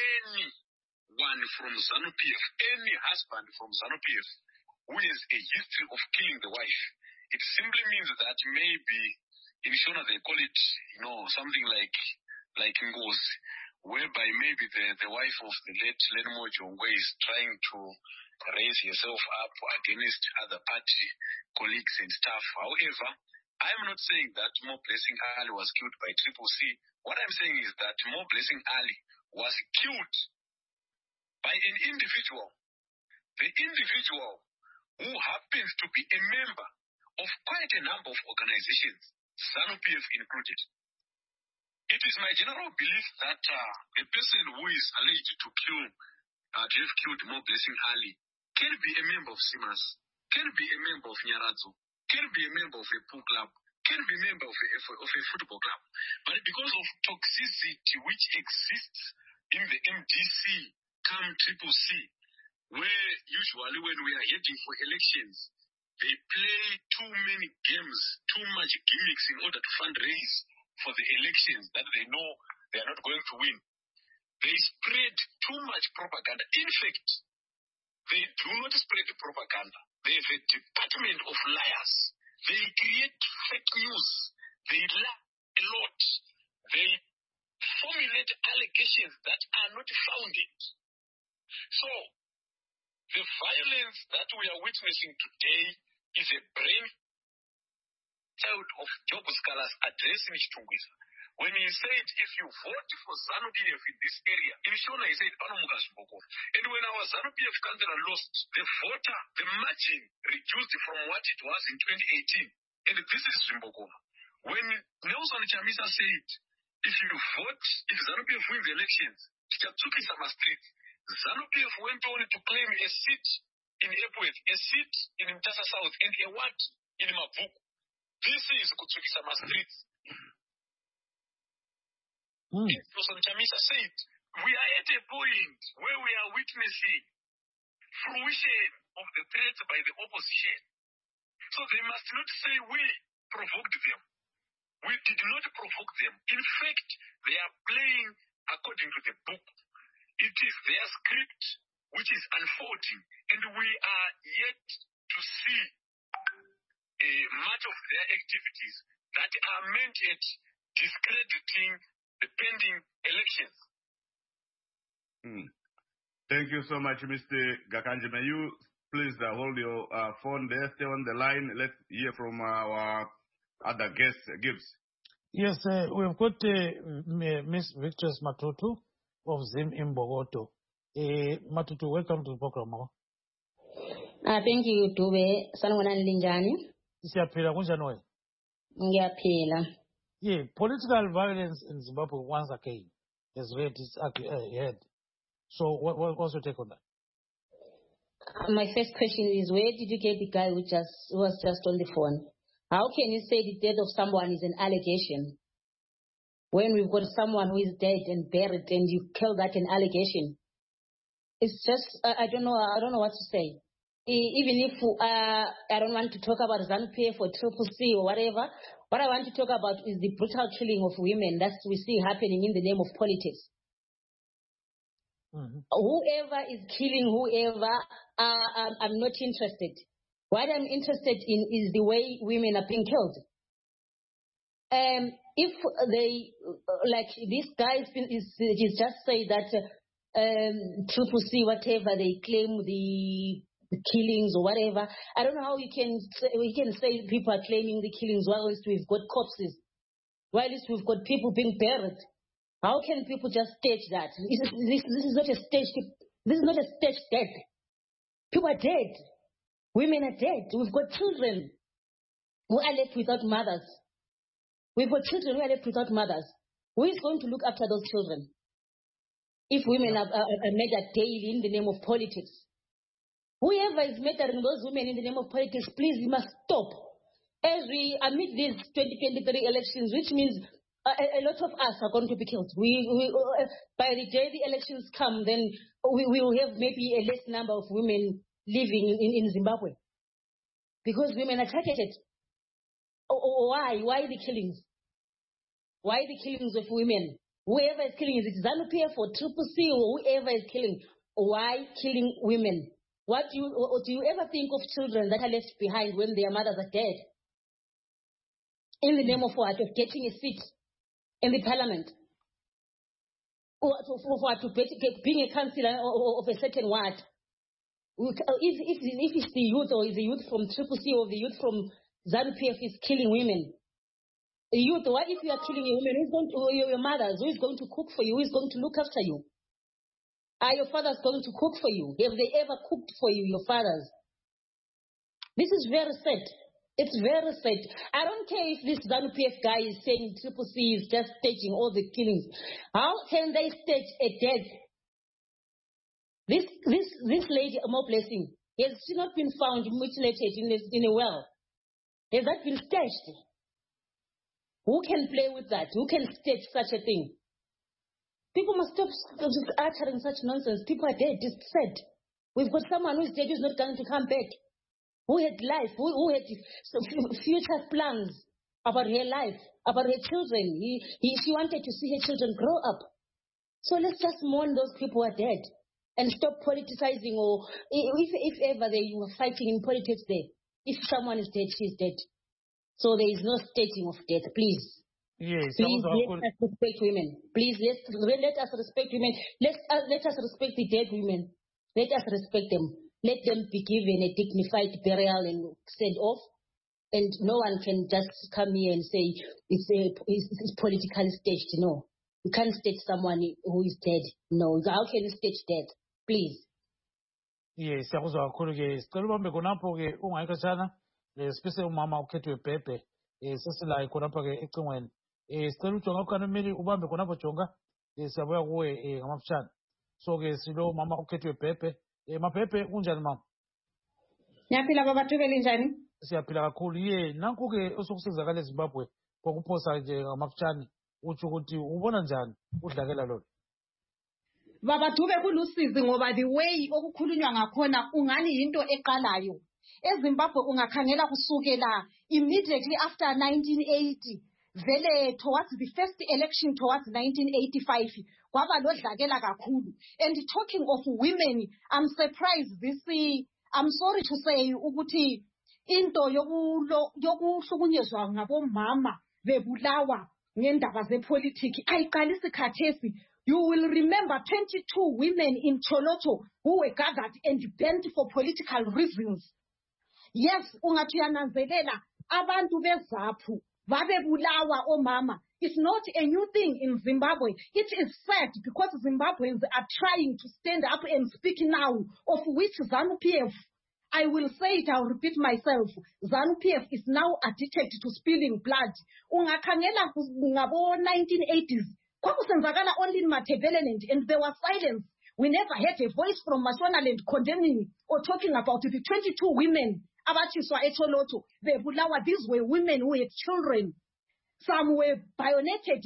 S9: anyone from ZANU-P F, any husband from ZANU-P F, who has a history of killing the wife. It simply means that maybe in Shona they call it, you know, something like like Ngozi, whereby maybe the, the wife of the late Lenmo Jongwe is trying to raise herself up against other party colleagues and staff. However, I am not saying that Mo Blessing Ali was killed by Triple C. What I'm saying is that Mo Blessing Ali was killed by an individual. The individual who happens to be a member of quite a number of organizations, ZANU-P F included. It is my general belief that uh, a person who is alleged to kill, uh, to have killed Mo Blessing Ali, can be a member of SIMAS, can be a member of Nyarazo, can be a member of a pool club, can be a member of a, of a football club. But because of toxicity which exists in the M D C, come Triple C, where usually when we are heading for elections, they play too many games, too much gimmicks in order to fundraise for the elections that they know they are not going to win. They spread too much propaganda. In fact, they do not spread propaganda. They have a department of liars. They create fake news. They lie a lot. They formulate allegations that are not founded. So, the violence that we are witnessing today is a brain child of Job Scholars addressing Chitungwiza. When he said, if you vote for ZANU-P F in this area, in Shona he said, and when our ZANU-P F country lost, the voter, the margin reduced from what it was in twenty eighteen. And this is Zimbabwe. When Nelson Chamisa said, if you vote, if ZANU-P F wins the elections, Chitatuki Sama Street, ZANU-P F went on to claim a seat in Epworth, a seat in Mtasa South, and a what in Mabuku. This is Kutsuki Sama Street.
S1: Mm.
S9: Nelson Chamisa said, we are at a point where we are witnessing fruition of the threats by the opposition. So they must not say we provoked them. We did not provoke them. In fact, they are playing according to the book. It is their script which is unfolding, and we are yet to see a uh, much of their activities that are meant at discrediting the pending elections.
S2: Hmm. Thank you so much, Mister Gakanje. May you please uh, hold your uh, phone there, stay on the line. Let's hear from our other guest, Gibbs.
S1: Yes, uh, we've got uh, Miss Victress Matutu of Zim in Bogoto. Uh, Matutu, welcome to the program.
S10: Uh, thank you, Dube. Sanwana Linjani.
S1: Siyaphila kunjani?
S10: Ngiyaphila.
S1: Yeah, political violence in Zimbabwe once again has reared its ugly uh, head. So, what, what, what's your take on that?
S10: Uh, my first question is, where did you get the guy who just who was just on the phone? How can you say the death of someone is an allegation when we've got someone who is dead and buried and you call that an allegation? It's just I, I don't know I don't know what to say. Even if uh, I don't want to talk about ZANU-P F or Triple C or whatever, what I want to talk about is the brutal killing of women that we see happening in the name of politics. Mm-hmm. Whoever is killing whoever, uh, I'm, I'm not interested. What I'm interested in is the way women are being killed. Um, if they, like this guy is, is, is just say that uh, um, Triple C, whatever, they claim the the killings or whatever. I don't know how you can say, we can say people are claiming the killings while we've got corpses, while we've got people being buried. How can people just stage that? This, this, this is not a stage. This is not a stage death. People are dead. Women are dead. We've got children who are left without mothers. We've got children who are left without mothers. Who is going to look after those children? If women are, are, are murdered daily in the name of politics. Whoever is murdering those women in the name of politics, please, you must stop. As we amid these twenty twenty-three elections, which means a, a lot of us are going to be killed. We, we uh, by the day the elections come, then we, we will have maybe a less number of women living in, in Zimbabwe. Because women are targeted. Oh, oh, why? Why the killings? Why the killings of women? Whoever is killing, is it ZANU-P F or Triple C or whoever is killing? Why killing women? What do you, do you ever think of children that are left behind when their mothers are dead? In the name of what? Of getting a seat in the parliament? Or for what? To being a councillor of a certain ward? If, if, if it's the youth or the youth from Triple C or the youth from ZANU-P F is killing women, the youth, what if you are killing a woman? Who's going to, your mothers? Who is going to cook for you? Who is going to look after you? Are your fathers going to cook for you? Have they ever cooked for you, your fathers? This is very sad. It's very sad. I don't care if this ZANU-P F guy is saying Triple C is just staging all the killings. How can they stage a death? This this this lady, more blessing, has she not been found mutilated in a, in a well? Has that been staged? Who can play with that? Who can stage such a thing? People must stop uttering such nonsense. People are dead. It's sad. We've got someone who's dead who's not going to come back. Who had life, who, who had future plans about her life, about her children. He, he, she wanted to see her children grow up. So let's just mourn those people who are dead and stop politicizing, or if, if ever they were fighting in politics there. If someone is dead, she's dead. So there is no staging of death, please.
S1: Yes,
S10: Please let us respect women. Please let, let us respect women. Let, uh, let us respect the dead women. Let us respect them. Let them be given a dignified burial and sent off. And no one can just come here and say it's, a, it's, it's politically staged. No. You can't stage someone who is dead. No. How can you stage death? Please.
S1: Yes, siyakuzwa kakhulu ke sicela ubambe khonapho ke ungayikhatshana especially umama ukhethwe Bhebhe eh sesilayo khonapha ke ecingweni eh sicela ujonga ukanimeli ubambe khonapho jonga eh siyabuya kuwe eh ngamafutshane so ke silo umama ukhethwe Bhebhe eh maBhebhe kunjani mama?
S11: Ngiyaphila baba Thubeli njani?
S1: Siyaphila kakhulu ye nanku ke osokusizakala eZimbabwe kokuphosa nje ngamafutshane uthi ukuthi ubona njani udlakela lolo?
S11: Baba Dube kulusizi ngoba the way okukhulunywa ngakhona ungani into eqalayo. eZimbabwe ungakhangela kusukela immediately after nineteen eighty vele towards the first election towards nineteen eighty-five kwaba lodlakela kakhulu. And talking of women, I'm surprised this I'm sorry to say ukuthi into yokulo yokuhlukunyezwa ngabomama bebulawa ngendaba zepolitiki ayiqalisi khathesi. You will remember twenty-two women in Choloto who were gathered and banned for political reasons. Yes, ungathi uyananzelela abantu bezaphu babebulawa omama. It's not a new thing in Zimbabwe. It is sad because Zimbabweans are trying to stand up and speak now, of which ZANU-P F, I will say it, I'll repeat myself, ZANU-P F is now addicted to spilling blood. Ungakhangela ngabo nineteen eighties, kwakusenzakala only in Matabeleland, and there was silence. We never heard a voice from Mashonaland condemning or talking about the twenty-two women abatshiswa eCholoto bebulawa. These were women who had children. Some were bayoneted.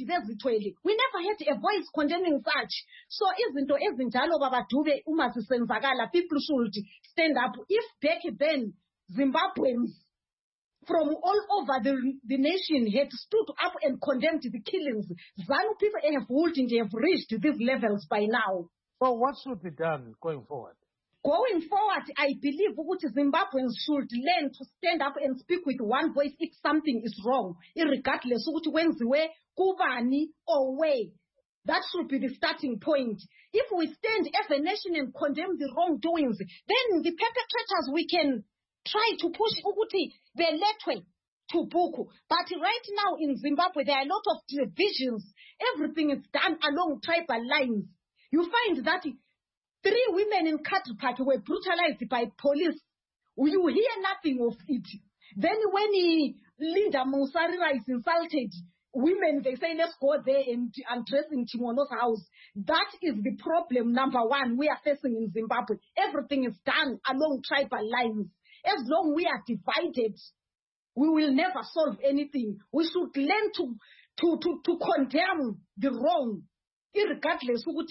S11: We never heard a voice condemning such. So izinto ezinjalo baba Dube uma zisenzakala, people should stand up. If back then Zimbabweans from all over the, the nation had stood up and condemned the killings, ZANU people have wouldn't have reached these levels by now.
S1: So what should be done going forward?
S11: Going forward, I believe what Zimbabweans should learn to stand up and speak with one voice if something is wrong, irregardless of when the way, kubani or way. That should be the starting point. If we stand as a nation and condemn the wrongdoings, then the perpetrators, we can try to push Uguti Beletwe to Buku. But right now in Zimbabwe, there are a lot of divisions. Everything is done along tribal lines. You find that three women in Katri Park were brutalized by police. You hear nothing of it. Then when he, Linda Musarira is insulted, women, they say, let's go there and undress in Chimono's house. That is the problem number one we are facing in Zimbabwe. Everything is done along tribal lines. As long as we are divided, we will never solve anything. We should learn to, to, to, to condemn the wrong, irregardless of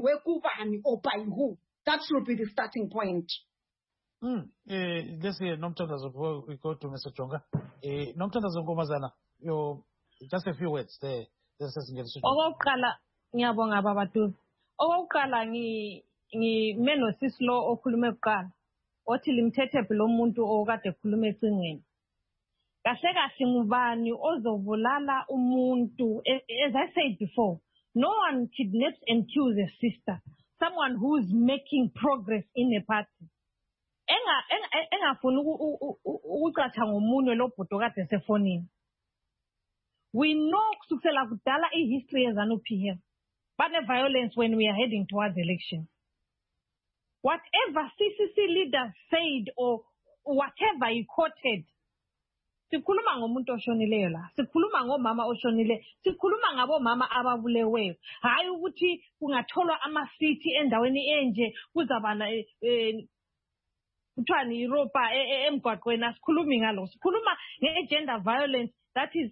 S11: or by who. That should be the starting point.
S1: Mm. Eh, this is Nomtandazo before we go to Mister Chonga. Eh, Nomtandazo Ngomazana, you just a few words there. This is Ngelisu.
S12: Okokuqala ngiyabonga baba Dube. Okokuqala ngi ngi meno sislo okhulume kuqala. Othi limthethe lo muntu okade ekhulume ecingweni. Kahle kahle ngubani ozovulala umuntu, as I said before. No one kidnaps and kills a sister. Someone who is making progress in a party. Enga engafuna ukucatha ngomunwe lo bhuti kade esefonini. We know kusukela kudala ihistory yeZANU-P F. But the violence when we are heading towards election. Whatever C C C leaders said or whatever he quoted, sikhuluma ngomuntu oshonileyo la, sikhuluma ngomama oshonile, sikhuluma ngabo mama ababuleweyo. Hayi ukuthi kungatholwa amasithi endaweni enje kuzabana kuthiwani Europa emgwaqweni, asikhulumi ngalo. Sikhuluma nge-gender violence that is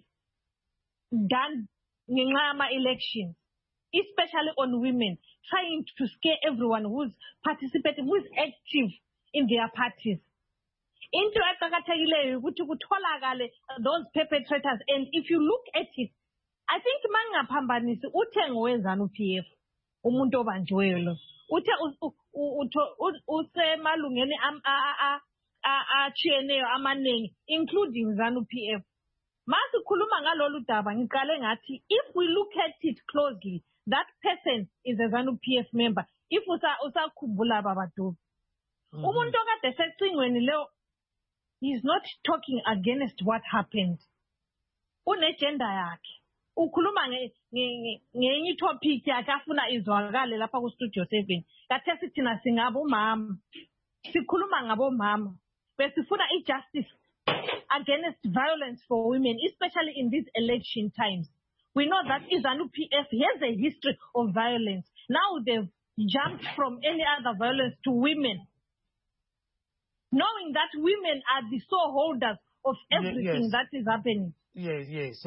S12: done ngenxa yama elections, especially on women, trying to scare everyone who's participating, who's active in their parties. Into ekakathekileyo ukuthi kutholakale those perpetrators, and if you look at it, I think mangaphambanisi uthe ngoweZANU-P F umuntu obanjiweyo lo uthe usemalungeni achiyeneyo amaningi including ZANU-P F. Masikhuluma ngalolu daba ngiqale ngathi if we look at it closely, that person is a ZANU-P F member. If usakhumbula baba Dube, umuntu okade secingweni leo, he's not talking against what happened. Unegenda yakhe. Ukhuluma ngenye topic yakhe afuna izwakale lapha ku Studio seven. Kathesi thina singabo mama. Sikhuluma ngabo mama. Besifuna ijustice against violence for women, especially in these election times. We know that ZANU-P F has a history of violence. Now they've jumped from any other violence to women, knowing that women are the sole holders of everything yes. that is happening.
S1: Yes, yes.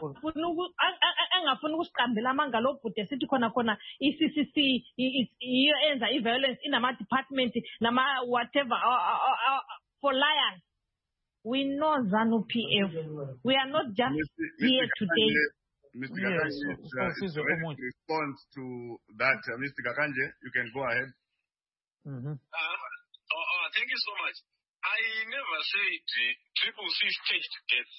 S12: Engafuna ukusiqambela amanga lo bhuti esithi khona khona i-C C C iyo enza i-violence inama department nama whatever for liars. We know ZANU-P F. We are not just Mister here
S2: Mister
S12: today.
S2: Mister Gakanje, yes, uh, uh, response to that, uh, Mister Gakanje, you can go ahead.
S9: Mm-hmm. uh, oh, oh, thank you so much. I never said uh, Triple C staged death.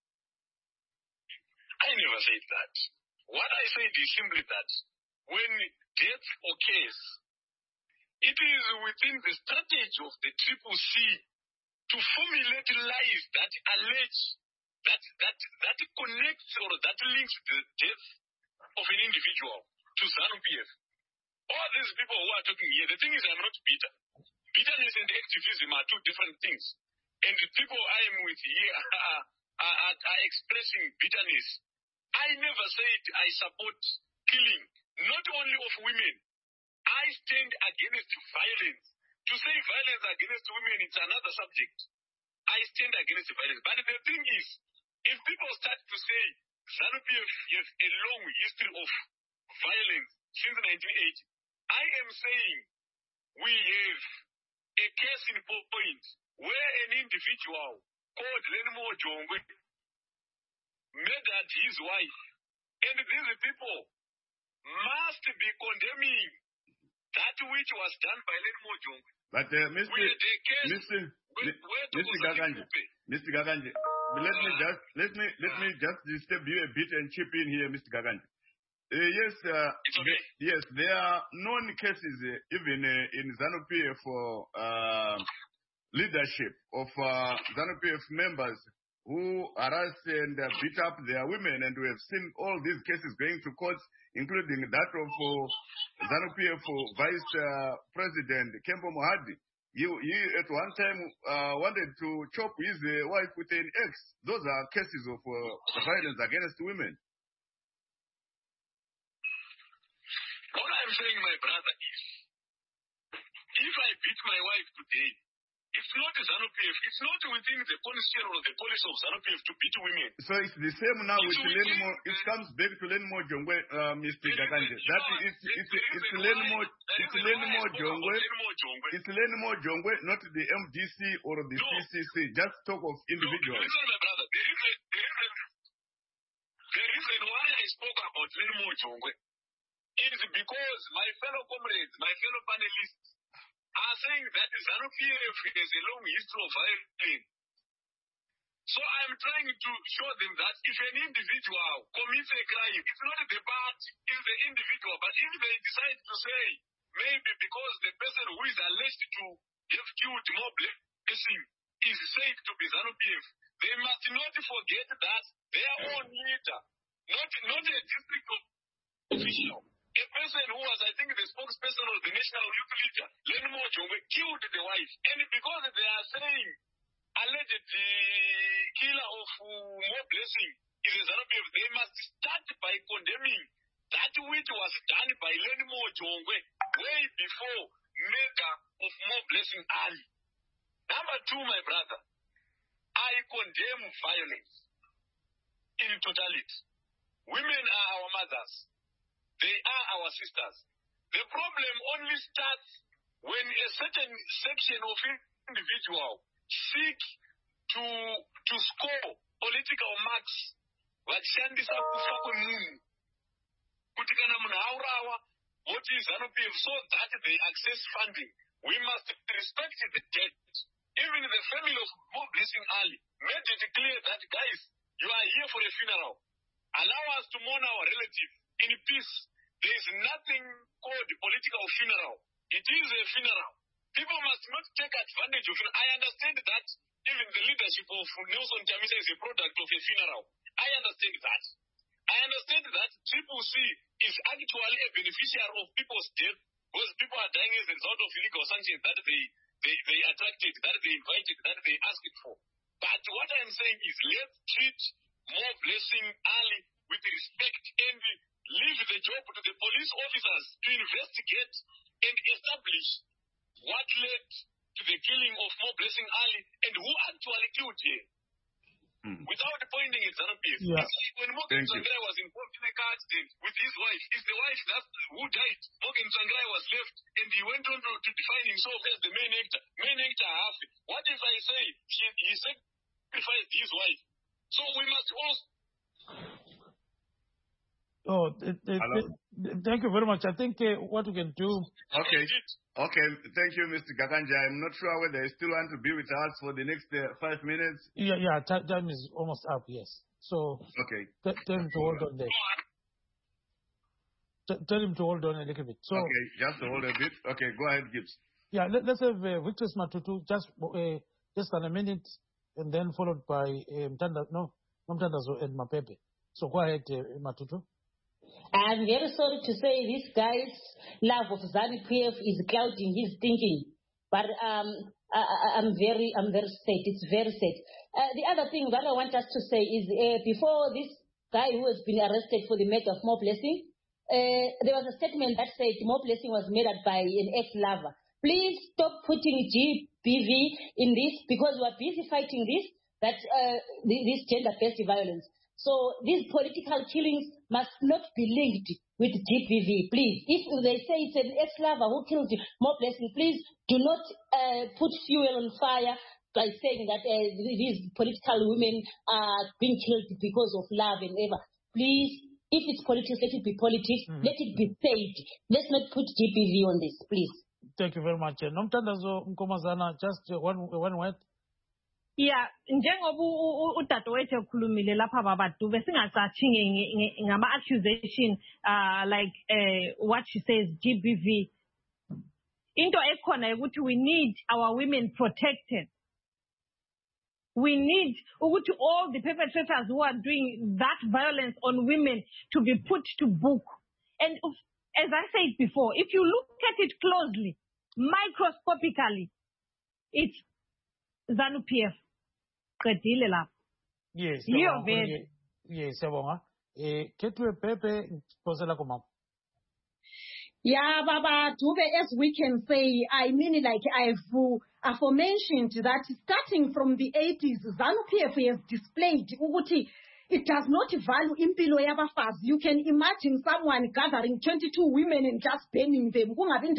S9: I never said that. What I said is simply that when death occurs, it is within the strategy of the Triple C to formulate lies that allege, that, that, that connects or that links the death of an individual to ZANU P F. All these people who are talking here, the thing is I'm not bitter. Bitterness and activism are two different things. And the people I am with here are, are, are, are expressing bitterness. I never said I support killing, not only of women. I stand against violence. To say violence against women, it's another subject. I stand against violence. But the thing is, if people start to say ZANU P F has a long history of violence since nineteen eighty, I am saying we have a case in point where an individual called Lenmo Jongwe murdered his wife. And these people must be condemning that which was done by Lenmo Jongwe.
S2: But uh, Mister Mister Mister Gaganje, Mister Gaganje, let me just let me let me just disturb you a bit and chip in here, Mister Gaganje. Uh, yes, uh,
S9: okay.
S2: yes, there are known cases uh, even uh, in ZANU P F for uh, leadership of uh, ZANU P F members who harass and uh, beat up their women, and we have seen all these cases going to courts, including that of uh, ZANU P F Vice uh, President Kembo Mohadi. He, he at one time uh, wanted to chop his uh, wife with an axe. Those are cases of uh, violence against women.
S9: All I'm saying, my brother, is if I beat my wife today, it's not ZANU P F, it's not within the constitution or the policy of ZANU P F to beat women.
S2: So it's the same now it's with Lenmo, it comes back to Lenmo Jongwe, uh, Mister Gaganje. That is, it's, it's, it's Lenmo, it's Lenmo Jongwe, it's Lenmo Jongwe, not the M D C or the no. C C C, just talk of individuals.
S9: No, listen, my brother, there is a, there is a, the reason why I spoke about Lenmo Jongwe is because my fellow comrades, my fellow panelists, are saying that ZANU P F has a long history of violence. So I'm trying to show them that if an individual commits a crime, it's not the party, it's the individual. But if they decide to say, maybe because the person who is alleged to have killed Mo Blessing is said to be ZANU P F, they must not forget that their own leader, not, not a district official, a person who was, I think, the spokesperson of the National Youth Leader, Lenmo Jongwe, killed the wife. And because they are saying alleged the killer of Mo Blessing is a ZANU P F, they must start by condemning that which was done by Lenmo Jongwe way before murder of Mo Blessing Ali. Number two, my brother, I condemn violence in totality. Women are our mothers. They are our sisters. The problem only starts when a certain section of individual seek to to score political marks. Vachishandisa kufa kwemunhu kuti kana munhu aurawa voti ZANU P F so that they access funding. We must respect the dead. Even the family of Mo Blessing Ali made it clear that, guys, you are here for a funeral. Allow us to mourn our relative in peace. There is nothing called political funeral. It is a funeral. People must not take advantage of it. I understand that even the leadership of Nelson Chamisa is a product of a funeral. I understand that. I understand that Triple C is actually a beneficiary of people's death because people are dying as a result of illegal sanctions that they, they, they attracted, that they invited, that they asked for. But what I'm saying is let's treat Mo Blessing Ali with respect and leave the job to the police officers to investigate and establish what led to the killing of Mo Blessing Ali and who actually killed him. Hmm. Without pointing at ZANU P F.
S2: Yeah.
S9: When Morgan Tsvangirai was involved in a car accident with his wife, it's the wife that who died. Morgan Tsvangirai was left and he went on to, to define himself as the main actor. Main actor half. What if I say he, he sacrificed his wife? So we must also...
S1: Oh, it, it, it, Thank you very much. I think uh, what we can do...
S2: Okay. Okay. Thank you, Mister Gakanja. I'm not sure whether you still want to be with us for the next uh, five minutes.
S1: Yeah, yeah. T- time is almost up, yes. So...
S2: Okay.
S1: T- tell him to hold on there. T- tell him to hold on a little bit. So,
S2: okay, just hold a bit. Okay, go ahead, Gibbs.
S1: Yeah, let, let's have uh, Victor Matutu just uh, just on a minute, and then followed by uh, Mtanda, no, Mtandazo and Mapepe. So go ahead, uh, Matutu.
S10: I'm very sorry to say this guy's love of ZANU-P F is clouding his thinking, but um, I, I'm very, I'm very sad. It's very sad. Uh, the other thing that I want us to say is uh, before this guy who has been arrested for the murder of Mo Blessing, uh, there was a statement that said Mo Blessing was murdered by an ex-lover. Please stop putting G B V in this because we are busy fighting this, that uh, this gender-based violence. So these political killings must not be linked with G B V. Please, if they say it's an ex-lover who killed Mo Blessing, please do not uh, put fuel on fire by saying that uh, these political women are being killed because of love and ever. Please, if it's politics, let it be politics. Mm-hmm. Let it be said. Let's not put G B V on this, please.
S1: Thank you very much. Nomthandazo Mkomazana, just one one word.
S12: Yeah, njengoba udadewethu ekhulumile lapha babantu besingacathi ngama accusation uh like uh, what she says G B V. Into ekhona ukuthi we need our women protected. We need ukuthi all the perpetrators who are doing that violence on women to be put to book. And if, as I said before, if you look at it closely, microscopically, it's ZANU-P F.
S1: Yes, you're very. Yes, Sabonga. Eh, Ketwe Pepe, Posela Komam.
S11: Yeah, Baba Dube, as we can say, I mean, like I've uh, aforementioned that starting from the eighties, ZANU-P F has displayed Uguti. It does not value impilo yabafazi. You can imagine someone gathering twenty-two women and just burning them.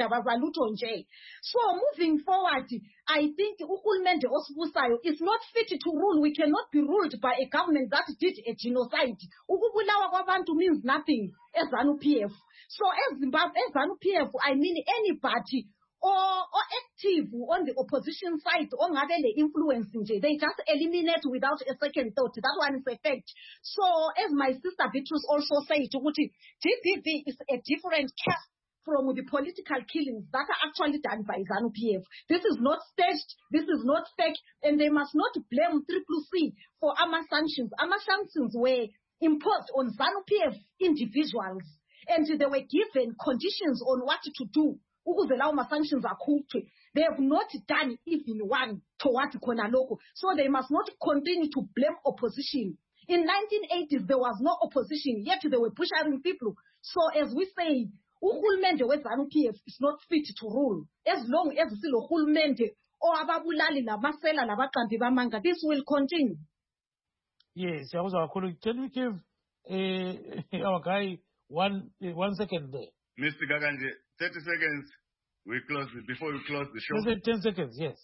S11: So moving forward, I think uhulumende osibusayo is not fit to rule. We cannot be ruled by a government that did a genocide. Ukubulawa kwabantu means nothing as ZANU-P F. So as Zimbabwe, as ZANU-P F, I mean anybody or, or active on the opposition side, or influencing, they just eliminate without a second thought. That one is a fact. So, as my sister Beatrice also said, G B V is a different case from the political killings that are actually done by ZANU-P F. This is not staged, this is not fake, and they must not blame Triple C for AMA sanctions. AMA sanctions were imposed on ZANU-P F individuals, and they were given conditions on what to do. Sanctions are cooked. They have not done even one toward Konaloko. So they must not continue to blame opposition. In nineteen eighties, there was no opposition, yet they were pushing people. So as we say, uhulumende we ZANU-P F is not fit to rule. As long as silo uhulumende or ababulali labasela labaqambi bamanga, this will continue.
S1: Yes, I was calling. Can we give uh, our guy one uh, one second there?
S2: Mister Gakanje, thirty seconds. We close it before we close the show.
S1: Is it ten seconds? Yes.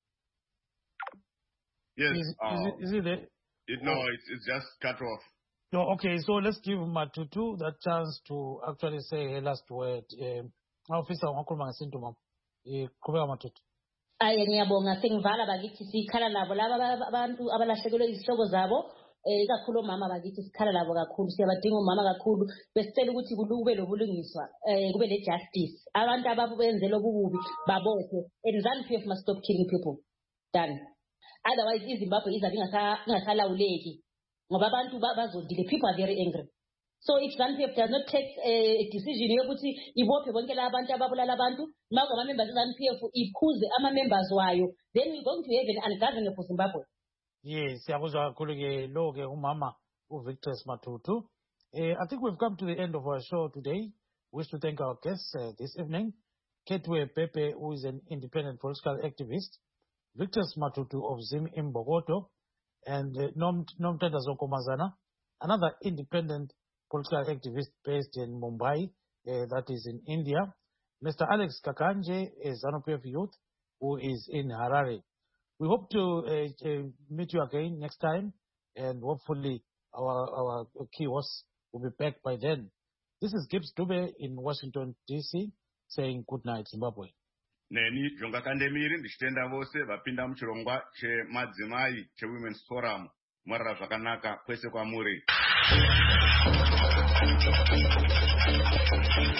S2: Yes.
S1: Is,
S2: uh,
S1: is, it, is it there?
S2: It, no, it's, it's just cut off.
S1: No, okay, so let's give Matutu that chance to actually say a last word. Officer Wakulma Sintuma. Kubea Matutu.
S10: Aye, ngiyabonga sengivala bakithi sikhala nabo laba abantu abalahlekelwe izihlobo zabo. Eh kakhulu mama bakithi sikhala labo kakhulu siyabadinga umama kakhulu besicela ukuthi kube lobulungiswa eh kube le justice abantu ababenzela obububi babothe and ZANU-P F must stop killing people done otherwise iZimbabwe izabe ingasalawuleki ngoba abantu bazondile. People are very angry. So if ZANU-P F does not take a decision yokuthi ibophe bonke la abantu ababulala abantu mawuga ama members ZANU-P F ikhuze ama members wayo, then we're going to have an ungovernable Zimbabwe.
S1: Yes, siyabuzwa kakhulu ke lo ke umama uVictor Matutu. Uh, I think we've come to the end of our show today. We wish to thank our guests uh, this evening. Ketwe Pepe, who is an independent political activist, Victor Matutu of Zim in Bogoto, and uh, Nomthandazo Mkomazana, another independent political activist based in Mumbai, uh, that is in India. Mister Alex Kakanje, a ZANU-P F youth, who is in Harare. We hope to uh, uh, meet you again next time, and hopefully our, our key hosts will be back by then. This is Gibbs Dube in Washington, D C, saying good night, Zimbabwe.
S2: Neni Jonga Kandemiri ndichitenda vose vapinda muchirongwa chemadzimai cheWomen's Forum. Mwarara zvakanaka kwese kwamuri.